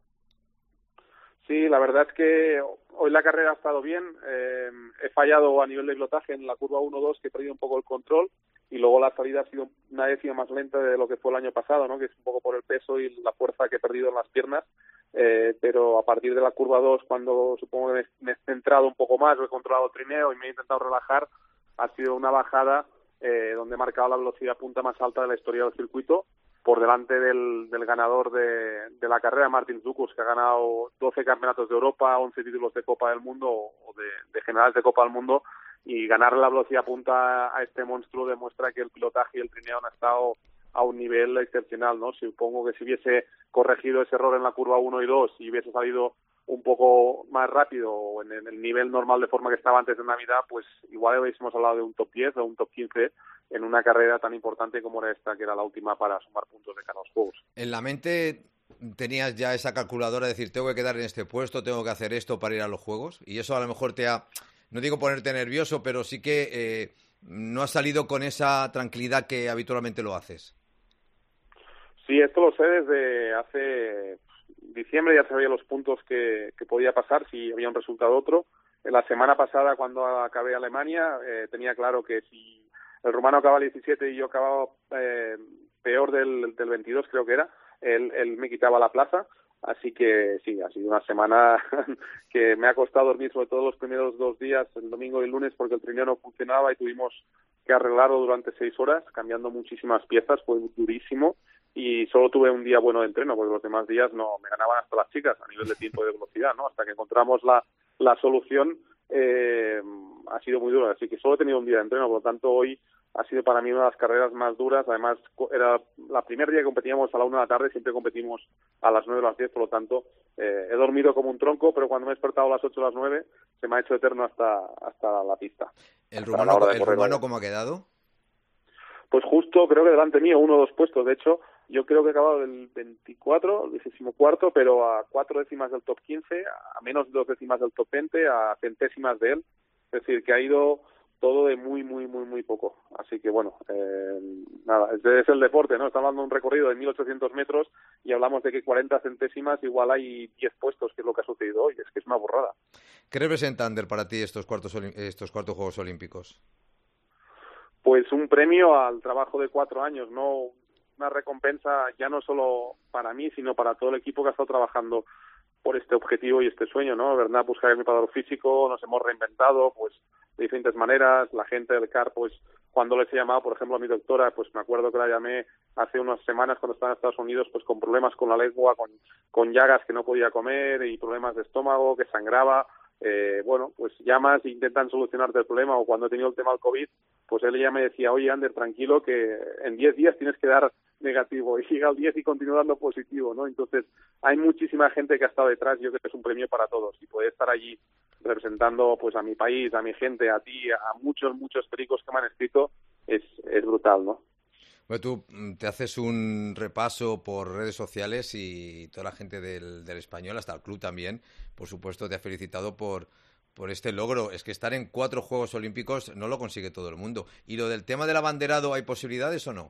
Sí, la verdad es que hoy la carrera ha estado bien. He fallado a nivel de pilotaje en la curva 1-2, que he perdido un poco el control. Y luego la salida ha sido una décima más lenta de lo que fue el año pasado, ¿no? Que es un poco por el peso y la fuerza que he perdido en las piernas. Pero a partir de la curva 2, cuando supongo que me he centrado un poco más, he controlado el trineo y me he intentado relajar, ha sido una bajada donde he marcado la velocidad punta más alta de la historia del circuito, por delante del ganador de la carrera, Martin Zucus, que ha ganado 12 campeonatos de Europa, 11 títulos de Copa del Mundo o de generales de Copa del Mundo, y ganar la velocidad punta a este monstruo demuestra que el pilotaje y el trineo han estado a un nivel excepcional, ¿no? Supongo que si hubiese corregido ese error en la curva 1 y 2 y hubiese salido un poco más rápido o en el nivel normal de forma que estaba antes de Navidad, pues igual hubiésemos hablado de un top 10 o un top 15 en una carrera tan importante como era esta, que era la última para sumar puntos de cara a los Juegos. ¿En la mente tenías ya esa calculadora de decir, tengo que quedar en este puesto, tengo que hacer esto para ir a los Juegos? Y eso a lo mejor te ha, no digo ponerte nervioso, pero sí que no has salido con esa tranquilidad que habitualmente lo haces. Sí, esto lo sé desde hace diciembre, ya sabía los puntos que podía pasar si había un resultado otro. En la semana pasada, cuando acabé Alemania, tenía claro que si el rumano acababa el 17 y yo acababa peor del 22, creo que era, él me quitaba la plaza. Así que sí, ha sido una semana que me ha costado dormir, sobre todo los primeros 2 días, el domingo y el lunes, porque el trineo no funcionaba y tuvimos que arreglarlo durante 6 horas, cambiando muchísimas piezas, fue durísimo. Y solo tuve un día bueno de entreno, porque los demás días no me ganaban hasta las chicas a nivel de tiempo y de velocidad, ¿no? Hasta que encontramos la solución, ha sido muy duro. Así que solo he tenido un día de entreno, por lo tanto hoy ha sido para mí una de las carreras más duras. Además, era la primer día que competíamos a la 1 de la tarde, siempre competimos a las 9 o las 10, por lo tanto he dormido como un tronco, pero cuando me he despertado a las 8 o las 9 se me ha hecho eterno hasta la pista. ¿El rumano cómo ha quedado? Pues justo, creo que delante mío, 1 o 2 puestos. De hecho, yo creo que he acabado del 24, el 24, pero a 4 décimas del top 15, a menos de 2 décimas del top 20, a centésimas de él. Es decir, que ha ido todo de muy, muy, muy, muy poco. Así que, bueno, nada, es el deporte, ¿no? Estamos hablando de un recorrido de 1.800 metros y hablamos de que 40 centésimas igual hay 10 puestos, que es lo que ha sucedido hoy. Es que es una burrada. ¿Qué representa, Ander, para ti estos cuartos Juegos Olímpicos? Pues un premio al trabajo de 4 años, ¿no? Una recompensa ya no solo para mí, sino para todo el equipo que ha estado trabajando por este objetivo y este sueño, ¿no? Bernat busca el preparador físico, nos hemos reinventado, pues, de diferentes maneras. La gente del CAR, pues, cuando les he llamado, por ejemplo, a mi doctora, pues me acuerdo que la llamé hace unas semanas cuando estaba en Estados Unidos, pues con problemas con la lengua, con llagas que no podía comer y problemas de estómago, que sangraba. Bueno, pues llamas e intentan solucionarte el problema. O cuando he tenido el tema del COVID, pues él ya me decía, oye, Ander, tranquilo, que en 10 días tienes que dar negativo, y llega al 10 y continúa dando positivo, ¿no? Entonces, hay muchísima gente que ha estado detrás. Yo creo que es un premio para todos, y poder estar allí representando pues a mi país, a mi gente, a ti, a muchos pericos que me han escrito, es brutal, ¿no? Bueno, tú te haces un repaso por redes sociales y toda la gente del Español, hasta el club también, por supuesto, te ha felicitado por este logro. Es que estar en 4 Juegos Olímpicos no lo consigue todo el mundo. ¿Y lo del tema del abanderado, hay posibilidades o no?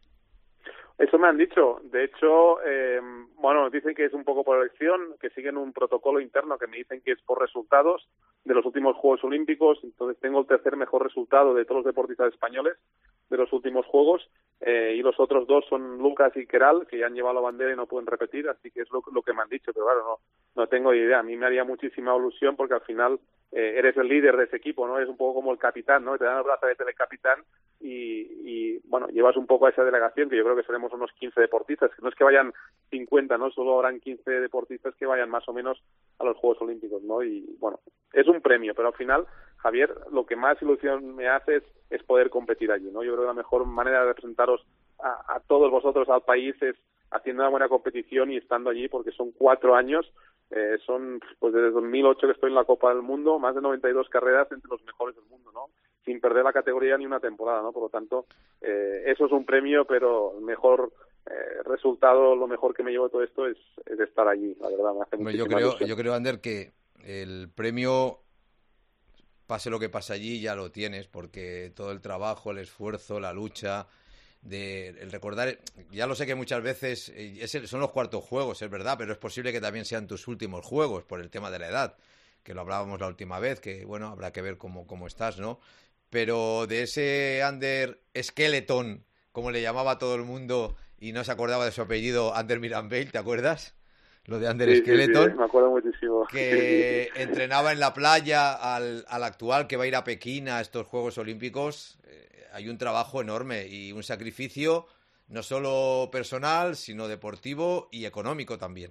Eso me han dicho. De hecho, bueno, dicen que es un poco por elección, que siguen un protocolo interno que me dicen que es por resultados de los últimos Juegos Olímpicos. Entonces tengo el tercer mejor resultado de todos los deportistas españoles de los últimos Juegos, y los otros 2 son Lucas y Queral, que ya han llevado la bandera y no pueden repetir, así que es lo que me han dicho. Pero claro, no tengo idea. A mí me haría muchísima ilusión porque al final eres el líder de ese equipo, ¿no? Eres un poco como el capitán, ¿no? Te dan el brazalete de capitán y bueno, llevas un poco a esa delegación, que yo creo que seremos unos 15 deportistas, que no es que vayan 50, ¿no? Solo habrán 15 deportistas que vayan más o menos a los Juegos Olímpicos, ¿no? Y bueno, es un premio, pero al final, Javier, lo que más ilusión me hace es poder competir allí, ¿no? Yo creo que la mejor manera de representaros a todos vosotros, al país, es haciendo una buena competición y estando allí, porque son 4 años, son pues desde 2008 que estoy en la Copa del Mundo, más de 92 carreras entre los mejores del mundo, ¿no? Sin perder la categoría ni una temporada, ¿no? Por lo tanto, eso es un premio, pero el mejor resultado, lo mejor que me llevo de todo esto es estar allí, la verdad. Me hace muchísima ilusión. Yo creo, Ander, que el premio, pase lo que pase allí, ya lo tienes, porque todo el trabajo, el esfuerzo, la lucha, el recordar, ya lo sé que muchas veces son los cuartos juegos, es verdad, pero es posible que también sean tus últimos juegos por el tema de la edad, que lo hablábamos la última vez, que bueno, habrá que ver cómo estás, ¿no? Pero de ese Ander Skeleton, como le llamaba todo el mundo y no se acordaba de su apellido, Ander Mirambell, ¿te acuerdas? Lo de Ander Skeleton. Sí, me acuerdo muchísimo. Que entrenaba en la playa al actual que va a ir a Pekín a estos Juegos Olímpicos. Hay un trabajo enorme y un sacrificio no solo personal, sino deportivo y económico también.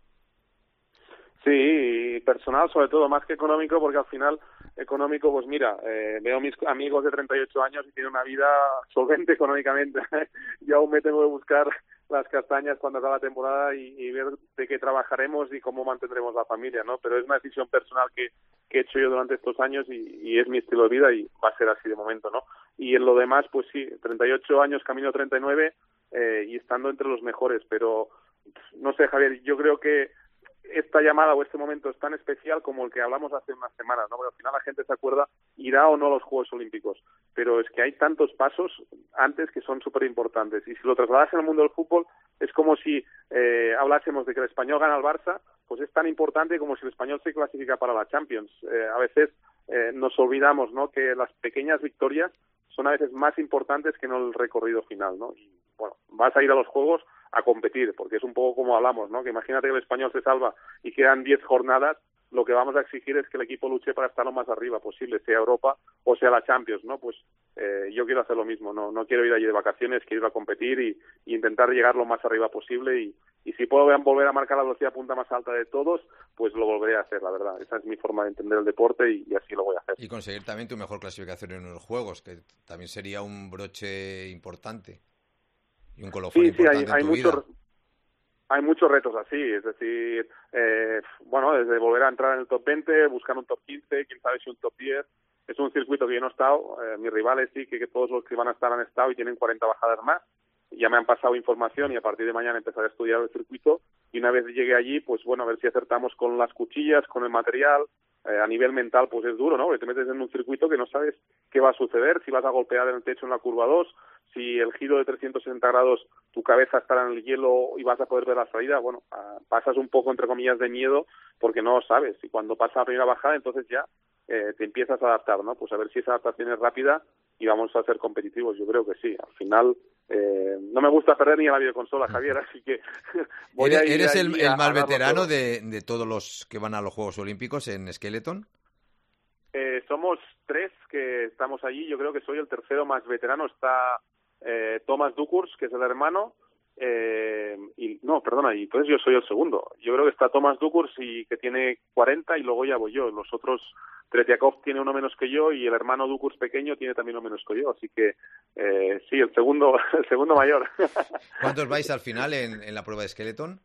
Sí, personal sobre todo, más que económico, porque al final económico, pues mira, veo a mis amigos de 38 años y tienen una vida solvente económicamente. Yo aún me tengo que buscar las castañas cuando acabe la temporada y ver de qué trabajaremos y cómo mantendremos la familia, ¿no? Pero es una decisión personal que he hecho yo durante estos años y es mi estilo de vida y va a ser así de momento, ¿no? Y en lo demás, pues sí, 38 años, camino 39 y estando entre los mejores, pero no sé, Javier, yo creo que esta llamada o este momento es tan especial como el que hablamos hace unas semanas, ¿no? Porque al final la gente se acuerda, irá o no a los Juegos Olímpicos, pero es que hay tantos pasos antes que son súper importantes, y si lo trasladas en el mundo del fútbol es como si hablásemos de que el Español gana al Barça, pues es tan importante como si el Español se clasifica para la Champions. A veces nos olvidamos, ¿no?, que las pequeñas victorias son a veces más importantes que no el recorrido final, ¿no? Y bueno, vas a ir a los Juegos a competir, porque es un poco como hablamos, ¿no? Que imagínate que el Español se salva y quedan 10 jornadas, lo que vamos a exigir es que el equipo luche para estar lo más arriba posible, sea Europa o sea la Champions, ¿no? Pues yo quiero hacer lo mismo, no quiero ir allí de vacaciones, quiero ir a competir y intentar llegar lo más arriba posible y si puedo volver a marcar la velocidad punta más alta de todos, pues lo volveré a hacer, la verdad. Esa es mi forma de entender el deporte y así lo voy a hacer. Y conseguir también tu mejor clasificación en los Juegos, que también sería un broche importante. Y un colofón importante en tu vida. Hay muchos retos así, es decir, bueno, desde volver a entrar en el top 20, buscar un top 15, quién sabe si un top 10. Es un circuito que yo no he estado, mis rivales sí, que todos los que van a estar han estado y tienen 40 bajadas más. Ya me han pasado información y a partir de mañana empezaré a estudiar el circuito y una vez llegue allí, pues bueno, a ver si acertamos con las cuchillas, con el material. A nivel mental, pues es duro, ¿no? Porque te metes en un circuito que no sabes qué va a suceder, si vas a golpear en el techo en la curva 2, si el giro de 360 grados tu cabeza estará en el hielo y vas a poder ver la salida. Bueno, pasas un poco, entre comillas, de miedo porque no lo sabes. Y cuando pasa la primera bajada, entonces ya te empiezas a adaptar, ¿no? Pues a ver si esa adaptación es rápida y vamos a ser competitivos. Yo creo que sí. Al final, no me gusta perder ni a la videoconsola, Javier, así que voy a ir. ¿Eres el más veterano de todos los que van a los Juegos Olímpicos en Skeleton? Somos 3 que estamos allí. Yo creo que soy el tercero más veterano. Está Thomas Dukurs, que es el hermano. Y entonces yo soy el segundo. Yo creo que está Thomas Dukurs y que tiene 40 y luego ya voy yo. Los otros, Tretiakov tiene uno menos que yo y el hermano Dukurs pequeño tiene también uno menos que yo. Así que sí, el segundo mayor. ¿Cuántos vais al final en la prueba de Skeleton?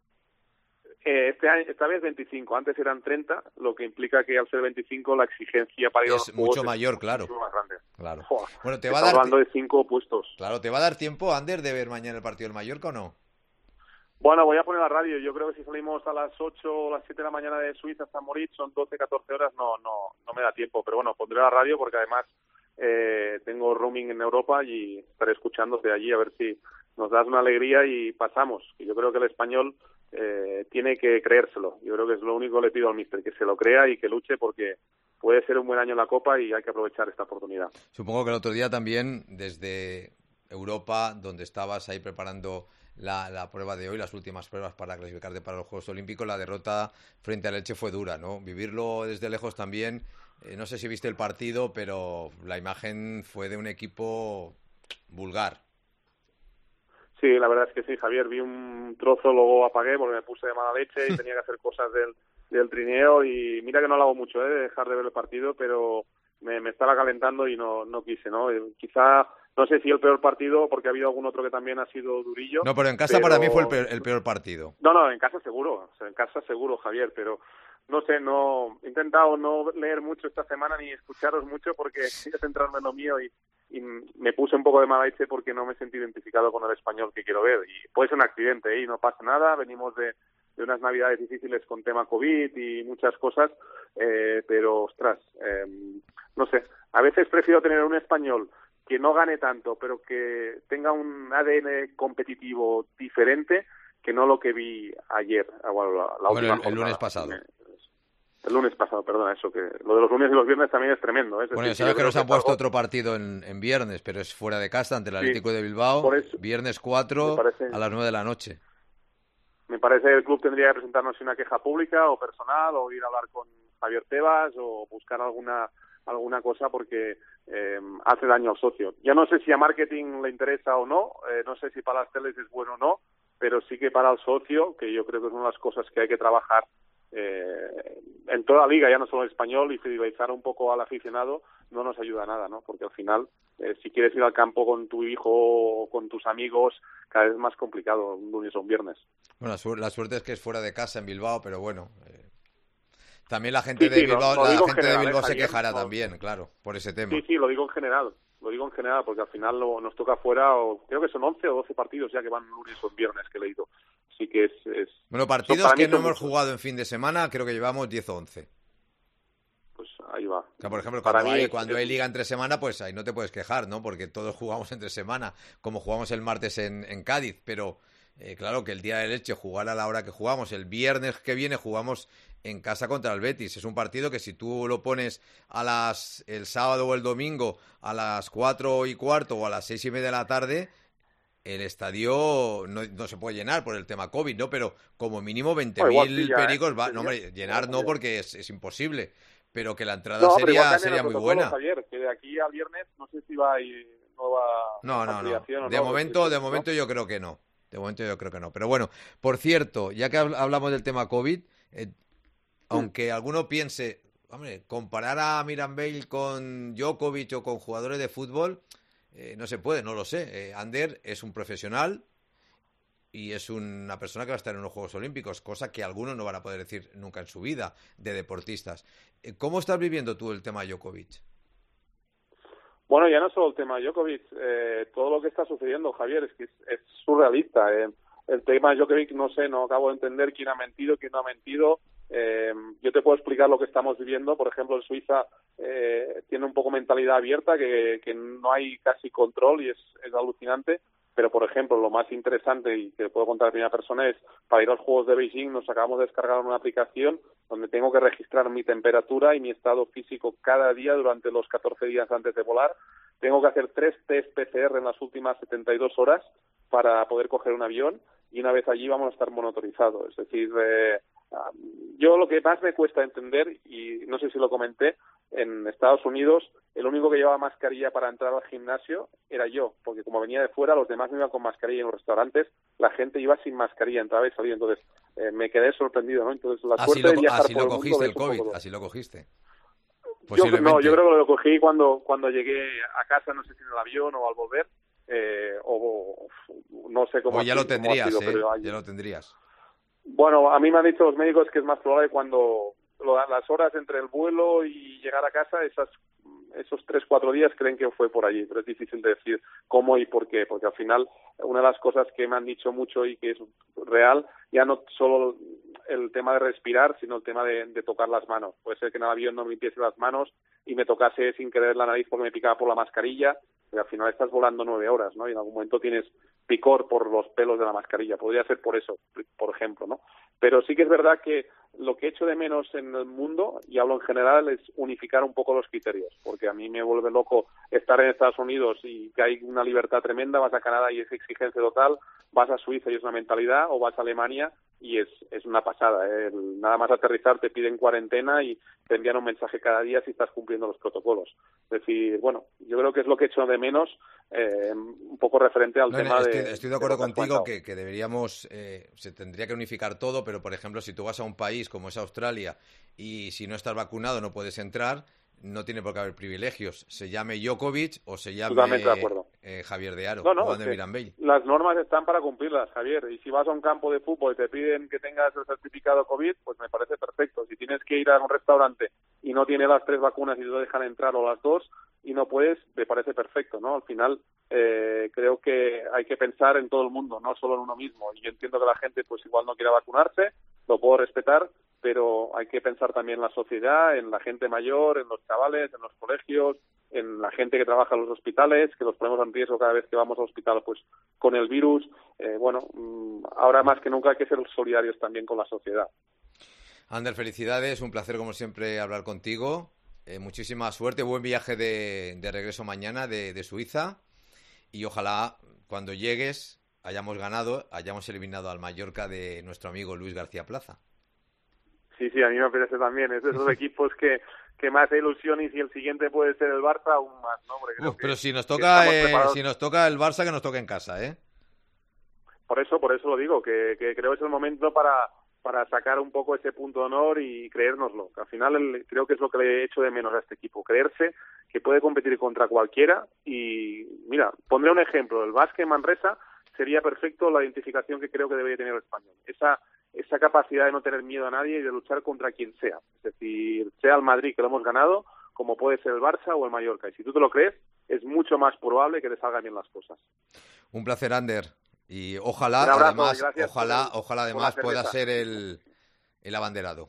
Esta vez 25, antes eran 30, lo que implica que al ser 25 la exigencia para ir a los es mucho mayor, claro. Mucho más grande. Claro. Joder, bueno, te va a dar hablando de 5 puestos. Claro, ¿te va a dar tiempo, Ander, de ver mañana el partido del Mallorca o no? Bueno, voy a poner la radio. Yo creo que si salimos a las 8 o las 7 de la mañana de Suiza hasta Moritz, son 12, 14 horas, no me da tiempo. Pero bueno, pondré la radio porque además tengo roaming en Europa y estaré escuchándote allí a ver si nos das una alegría y pasamos. Y yo creo que el español tiene que creérselo. Yo creo que es lo único que le pido al míster, que se lo crea y que luche porque puede ser un buen año en la Copa y hay que aprovechar esta oportunidad. Supongo que el otro día también desde Europa, donde estabas ahí preparando la prueba de hoy, las últimas pruebas para clasificarte para los Juegos Olímpicos. La derrota frente al Elche fue dura, ¿no? Vivirlo desde lejos también, no sé si viste el partido, pero la imagen fue de un equipo vulgar. Sí, la verdad es que sí, Javier, vi un trozo, luego apagué porque me puse de mala leche y tenía que hacer cosas del trineo, y mira que no lo hago mucho, de dejar de ver el partido, pero me estaba calentando y no quise, ¿no? Quizá, no sé si el peor partido, porque ha habido algún otro que también ha sido durillo. No, pero en casa para mí fue el peor partido. No, en casa seguro, Javier, pero no sé, he intentado no leer mucho esta semana ni escucharos mucho porque quería centrarme en lo mío y me puse un poco de mala leche porque no me sentí identificado con el Español que quiero ver. Y puede ser un accidente, y no pasa nada, venimos de unas navidades difíciles con tema COVID y muchas cosas, pero ostras, no sé, a veces prefiero tener un Español que no gane tanto, pero que tenga un ADN competitivo diferente, que no lo que vi ayer, la última el lunes pasado. El lunes pasado, perdona, eso, que lo de los lunes y los viernes también es tremendo. Bueno, sabes que nos han puesto otro partido en viernes, pero es fuera de casa, ante el Atlético de Bilbao, viernes 4 a las 9 de la noche. Me parece que el club tendría que presentarnos una queja pública o personal, o ir a hablar con Javier Tebas, o buscar alguna cosa, porque hace daño al socio. Ya no sé si a marketing le interesa o no, no sé si para las teles es bueno o no, pero sí que para el socio, que yo creo que es una de las cosas que hay que trabajar en toda la liga, ya no solo el español, y fidelizar un poco al aficionado no nos ayuda a nada, ¿no? Porque al final, si quieres ir al campo con tu hijo o con tus amigos, cada vez es más complicado un lunes o un viernes. Bueno, la suerte es que es fuera de casa en Bilbao, pero bueno, también la gente de Bilbao, se quejará también, claro, por ese tema. Sí, lo digo en general, porque al final nos toca fuera, creo que son 11 o 12 partidos ya que van lunes o viernes, que he leído. Sí que es... Bueno, partidos que no hemos jugado en fin de semana, creo que llevamos 10 o 11. Pues ahí va. O sea, por ejemplo, cuando hay liga entre semana, pues ahí no te puedes quejar, ¿no? Porque todos jugamos entre semana, como jugamos el martes en Cádiz, pero claro que el día del Elche jugar a la hora que jugamos, el viernes que viene jugamos en casa contra el Betis. Es un partido que si tú lo pones el sábado o el domingo a las 4:15 o a las 6:30 de la tarde, el estadio no se puede llenar por el tema COVID, ¿no? Pero como mínimo 20.000 pericos va. No, hombre, llenar no, porque es imposible. Pero que la entrada sería muy buena. Javier, que de aquí al viernes no sé si va a ir nueva ampliación. De momento yo creo que no. Pero bueno, por cierto, ya que hablamos del tema COVID, aunque alguno piense, hombre, comparar a Mirambell con Djokovic o con jugadores de fútbol, no se puede, no lo sé. Ander es un profesional y es una persona que va a estar en los Juegos Olímpicos, cosa que algunos no van a poder decir nunca en su vida de deportistas. ¿Cómo estás viviendo tú el tema Djokovic? Bueno, ya no solo el tema Djokovic, todo lo que está sucediendo, Javier, es que es surrealista. El tema Djokovic, no sé, no acabo de entender quién ha mentido, quién no ha mentido. Yo te puedo explicar lo que estamos viviendo. Por ejemplo, en Suiza tiene un poco mentalidad abierta, que no hay casi control, y es alucinante. Pero, por ejemplo, lo más interesante, y que puedo contar a primera persona, es para ir a los Juegos de Beijing nos acabamos de descargar una aplicación donde tengo que registrar mi temperatura y mi estado físico cada día durante los 14 días antes de volar. Tengo que hacer 3 test PCR en las últimas 72 horas para poder coger un avión, y una vez allí vamos a estar monitorizados. Es decir, yo lo que más me cuesta entender, y no sé si lo comenté, en Estados Unidos el único que llevaba mascarilla para entrar al gimnasio era yo, porque como venía de fuera, los demás no iban con mascarilla. En los restaurantes la gente iba sin mascarilla, entraba y salía. Entonces me quedé sorprendido, ¿no? Entonces la suerte de viajar por el mundo, cogiste el COVID, así lo cogiste. Yo creo que lo cogí cuando llegué a casa, no sé si en el avión o al volver, o no sé cómo. Pues ya lo tendrías, ya lo tendrías. Bueno, a mí me han dicho los médicos que es más probable cuando las horas entre el vuelo y llegar a casa, esos 3-4 días creen que fue por allí, pero es difícil de decir cómo y por qué, porque al final una de las cosas que me han dicho mucho y que es real, ya no solo el tema de respirar, sino el tema de tocar las manos. Puede ser que en el avión no me limpiese las manos y me tocase sin querer la nariz porque me picaba por la mascarilla, y al final estás volando 9 horas, ¿no? Y en algún momento tienes picor por los pelos de la mascarilla. Podría ser por eso, por ejemplo, ¿no? Pero sí que es verdad que lo que echo de menos en el mundo, y hablo en general, es unificar un poco los criterios, porque a mí me vuelve loco estar en Estados Unidos y que hay una libertad tremenda, vas a Canadá y es exigencia total, vas a Suiza y es una mentalidad, o vas a Alemania y es una pasada, ¿eh? Nada más aterrizar te piden cuarentena y te envían un mensaje cada día si estás cumpliendo los protocolos. Es decir, bueno, yo creo que es lo que echo de menos, un poco referente al tema estoy de acuerdo contigo que deberíamos, se tendría que unificar todo, pero por ejemplo, si tú vas a un país como es Australia y si no estás vacunado no puedes entrar, no tiene por qué haber privilegios. Se llame Djokovic o se llame Javier de Aro, jugando en Mirambell. Las normas están para cumplirlas, Javier. Y si vas a un campo de fútbol y te piden que tengas el certificado COVID, pues me parece perfecto. Si tienes que ir a un restaurante y no tiene las 3 vacunas y te dejan entrar, o las 2, y no puedes, me parece perfecto, ¿no? Al final creo que hay que pensar en todo el mundo, no solo en uno mismo. Y yo entiendo que la gente pues igual no quiera vacunarse, lo puedo respetar, pero hay que pensar también en la sociedad, en la gente mayor, en los chavales, en los colegios, en la gente que trabaja en los hospitales, que los ponemos en riesgo cada vez que vamos al hospital pues con el virus. Ahora más que nunca hay que ser solidarios también con la sociedad. Ander, felicidades, un placer como siempre hablar contigo. Muchísima suerte, buen viaje de regreso mañana de Suiza, y ojalá cuando llegues hayamos ganado, hayamos eliminado al Mallorca de nuestro amigo Luis García Plaza. Sí, a mí me parece también. Es de esos equipos que me hace ilusión, y si el siguiente puede ser el Barça, aún más, ¿no? Pero si nos toca el Barça, que nos toque en casa, ¿eh? Por eso lo digo, que creo que es el momento para sacar un poco ese punto de honor y creérnoslo. Que al final creo que es lo que le echo de menos a este equipo, creerse que puede competir contra cualquiera. Y mira, pondré un ejemplo, el Basque Manresa sería perfecto la identificación que creo que debería tener el español. Esa capacidad de no tener miedo a nadie y de luchar contra quien sea. Es decir, sea el Madrid, que lo hemos ganado, como puede ser el Barça o el Mallorca. Y si tú te lo crees, es mucho más probable que te salgan bien las cosas. Un placer, Ander. Y ojalá, además pueda ser el abanderado.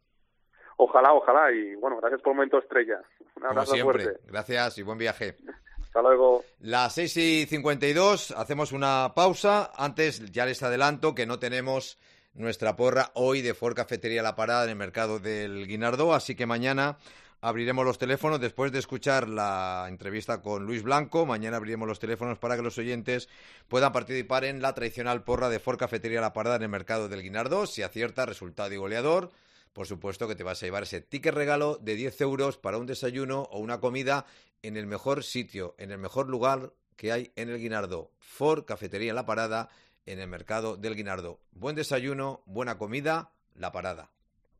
Ojalá. Y bueno, gracias por el momento estrella. Un abrazo fuerte. Gracias y buen viaje. Hasta luego. Las 6:52, hacemos una pausa. Antes ya les adelanto que no tenemos nuestra porra hoy de Ford Cafetería La Parada en el mercado del Guinardó, así que mañana abriremos los teléfonos después de escuchar la entrevista con Luis Blanco. Mañana abriremos los teléfonos para que los oyentes puedan participar en la tradicional porra de Ford Cafetería La Parada en el mercado del Guinardó. Si acierta, resultado y goleador, por supuesto que te vas a llevar ese ticket regalo de 10 euros para un desayuno o una comida en el mejor sitio, en el mejor lugar que hay en el Guinardó. Ford Cafetería La Parada en el mercado del Guinardó. Buen desayuno, buena comida, La Parada.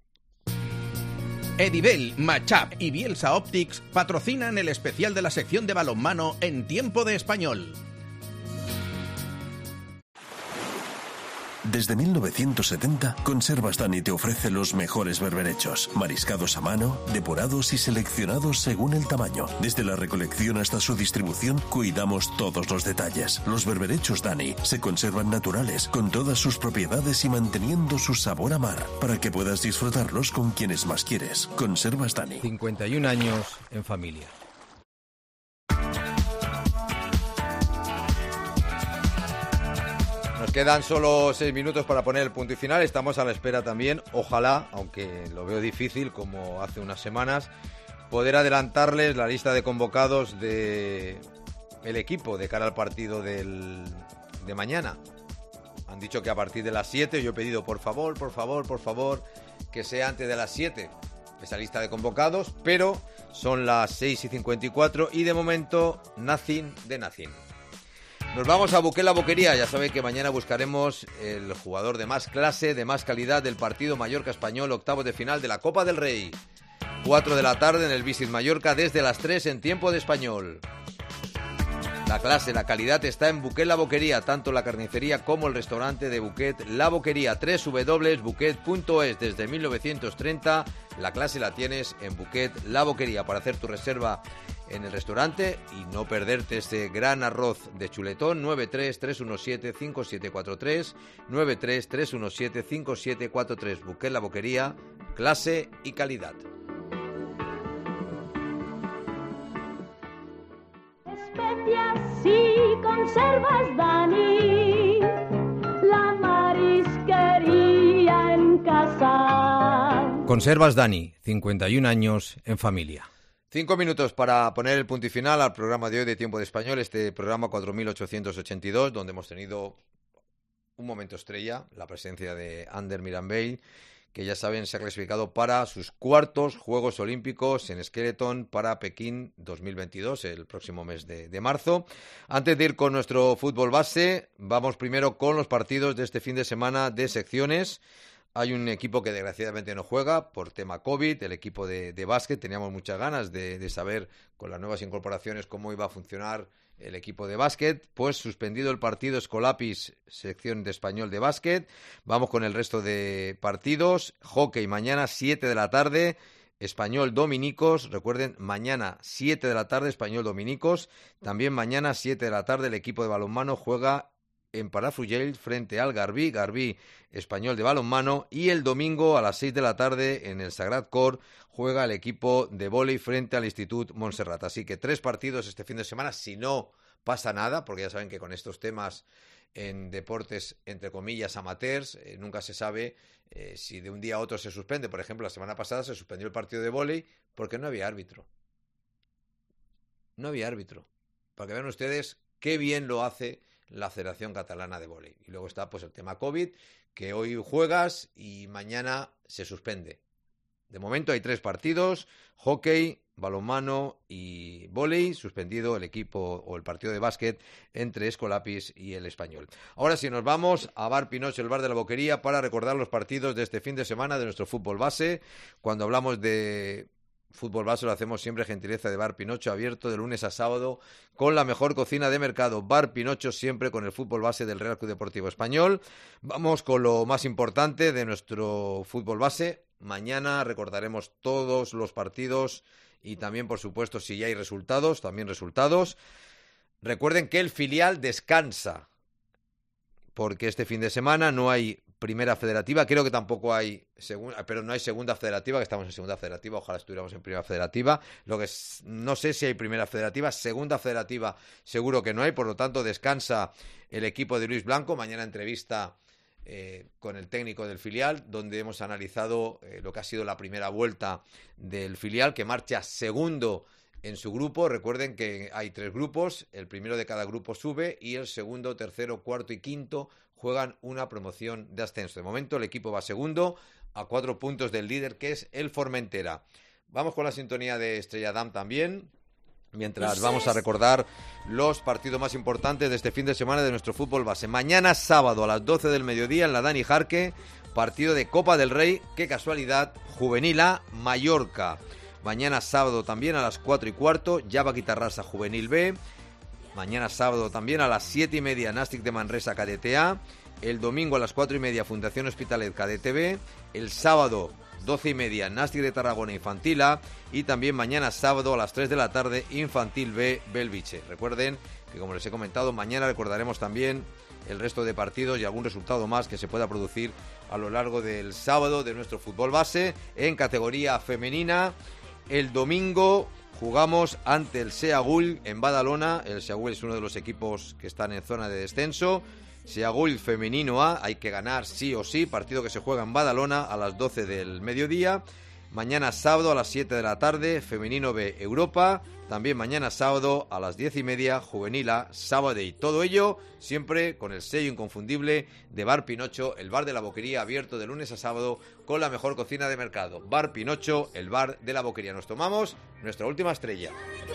Edibel, Matchup y Bielsa Optics patrocinan el especial de la sección de balonmano en Tiempo de Español. Desde 1970, Conservas Dani te ofrece los mejores berberechos, mariscados a mano, depurados y seleccionados según el tamaño. Desde la recolección hasta su distribución, cuidamos todos los detalles. Los berberechos Dani se conservan naturales, con todas sus propiedades y manteniendo su sabor a mar, para que puedas disfrutarlos con quienes más quieres. Conservas Dani. 51 años en familia. Nos quedan solo 6 minutos para poner el punto y final. Estamos a la espera también, ojalá, aunque lo veo difícil como hace unas semanas, poder adelantarles la lista de convocados del equipo de cara al partido de mañana. Han dicho que a partir de las 7, yo he pedido por favor, que sea antes de las 7 esa lista de convocados, pero son las 6:54 y de momento nothing de nothing. Nos vamos a Buquet La Boquería. Ya sabéis que mañana buscaremos el jugador de más clase, de más calidad del partido Mallorca-Español, octavos de final de la Copa del Rey. 4 de la tarde en el Visit Mallorca, desde las 3 en Tiempo de Español. La clase, la calidad está en Buquet La Boquería, tanto la carnicería como el restaurante de Buquet La Boquería. www.buquet.es. Desde 1930 la clase la tienes en Buquet La Boquería. Para hacer tu reserva en el restaurante y no perderte ese gran arroz de chuletón. 93-317-5743, 93-317-5743. Buquet La Boquería, clase y calidad. Especias y conservas, Dani, la marisquería en casa. Conservas Dani, 51 años en familia. 5 minutos para poner el punto y final al programa de hoy de Tiempo de Español, este programa 4882, donde hemos tenido un momento estrella, la presencia de Ander Mirambell, que ya saben se ha clasificado para sus cuartos Juegos Olímpicos en Skeleton para Pekín 2022, el próximo mes de marzo. Antes de ir con nuestro fútbol base, vamos primero con los partidos de este fin de semana de secciones. Hay un equipo que desgraciadamente no juega por tema COVID, el equipo de básquet. Teníamos muchas ganas de saber con las nuevas incorporaciones cómo iba a funcionar el equipo de básquet. Pues suspendido el partido Escolapis, sección de español de básquet. Vamos con el resto de partidos. Hockey mañana 7 de la tarde, Español Dominicos. Recuerden, mañana 7 de la tarde, Español Dominicos. También mañana 7 de la tarde el equipo de balonmano juega en Palafrugell frente al Garbí, Español de balonmano, y el domingo a las 6 de la tarde en el Sagrat Cor juega el equipo de vóley frente al Institut Montserrat. Así que 3 partidos este fin de semana, si no pasa nada, porque ya saben que con estos temas en deportes, entre comillas, amateurs, nunca se sabe si de un día a otro se suspende. Por ejemplo, la semana pasada se suspendió el partido de vóley porque no había árbitro. No había árbitro. Para que vean ustedes qué bien lo hace la Federación Catalana de Vóley. Y luego está pues el tema COVID, que hoy juegas y mañana se suspende. De momento hay 3 partidos, hockey, balonmano y vóley, suspendido el equipo o el partido de básquet entre Escolapis y el Español. Ahora sí, nos vamos a Bar Pinocho, el bar de la Boquería, para recordar los partidos de este fin de semana de nuestro fútbol base. Cuando hablamos de fútbol base lo hacemos siempre gentileza de Bar Pinocho, abierto de lunes a sábado con la mejor cocina de mercado. Bar Pinocho, siempre con el fútbol base del Real Club Deportivo Español. Vamos con lo más importante de nuestro fútbol base. Mañana recordaremos todos los partidos y también, por supuesto, si ya hay resultados, también resultados. Recuerden que el filial descansa porque este fin de semana no hay primera federativa, creo que tampoco hay segunda, pero no hay segunda federativa, que estamos en segunda federativa, ojalá estuviéramos en primera federativa. Lo que no sé si hay primera federativa, segunda federativa seguro que no hay, por lo tanto descansa el equipo de Luis Blanco. Mañana entrevista con el técnico del filial, donde hemos analizado lo que ha sido la primera vuelta del filial, que marcha segundo en su grupo. Recuerden que hay 3 grupos, el primero de cada grupo sube y el segundo, tercero, cuarto y quinto juegan una promoción de ascenso. De momento el equipo va segundo a 4 puntos del líder, que es el Formentera. Vamos con la sintonía de Estrella Damm también, mientras vamos a recordar los partidos más importantes de este fin de semana de nuestro fútbol base. Mañana sábado a las 12 del mediodía en la Dani Jarque, partido de Copa del Rey, qué casualidad, Juvenil A, Mallorca. Mañana sábado también a las 4:15, Java Guitarrasa Juvenil B. Mañana sábado también a las 7:30, Nàstic de Manresa Cadete A. El domingo a las 4:30, Fundación Hospitalet Cadete B. El sábado 12:30, Nàstic de Tarragona Infantil A. Y también mañana sábado a las 3 de la tarde, Infantil B Belviche. Recuerden que, como les he comentado, mañana recordaremos también el resto de partidos y algún resultado más que se pueda producir a lo largo del sábado de nuestro fútbol base en categoría femenina. El domingo jugamos ante el Seagull en Badalona. El Seagull es uno de los equipos que están en zona de descenso. Seagull femenino A, hay que ganar sí o sí. Partido que se juega en Badalona a las 12 del mediodía. Mañana sábado a las 7 de la tarde, femenino B Europa. También mañana sábado a las 10:30, Juvenil A Sabadell. Todo ello siempre con el sello inconfundible de Bar Pinocho, el bar de la Boquería, abierto de lunes a sábado con la mejor cocina de mercado. Bar Pinocho, el bar de la Boquería. Nos tomamos nuestra última estrella.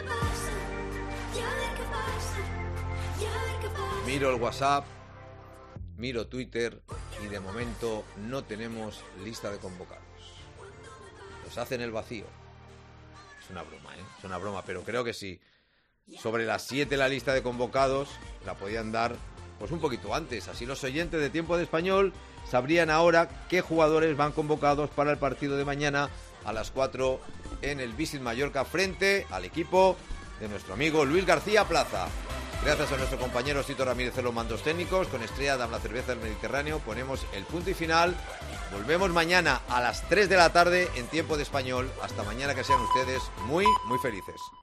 Miro el WhatsApp, miro Twitter y de momento no tenemos lista de convocados. Nos hacen el vacío. Es una broma, es una broma, pero creo que sí. Sobre las 7 la lista de convocados la podían dar pues un poquito antes. Así los oyentes de Tiempo de Español sabrían ahora qué jugadores van convocados para el partido de mañana a las 4 en el Visit Mallorca frente al equipo de nuestro amigo Luis García Plaza. Gracias a nuestro compañero Tito Ramírez en los mandos técnicos. Con Estrella Damm, la cerveza del Mediterráneo, ponemos el punto y final. Volvemos mañana a las 3 de la tarde en tiempo de español. Hasta mañana, que sean ustedes muy, muy felices.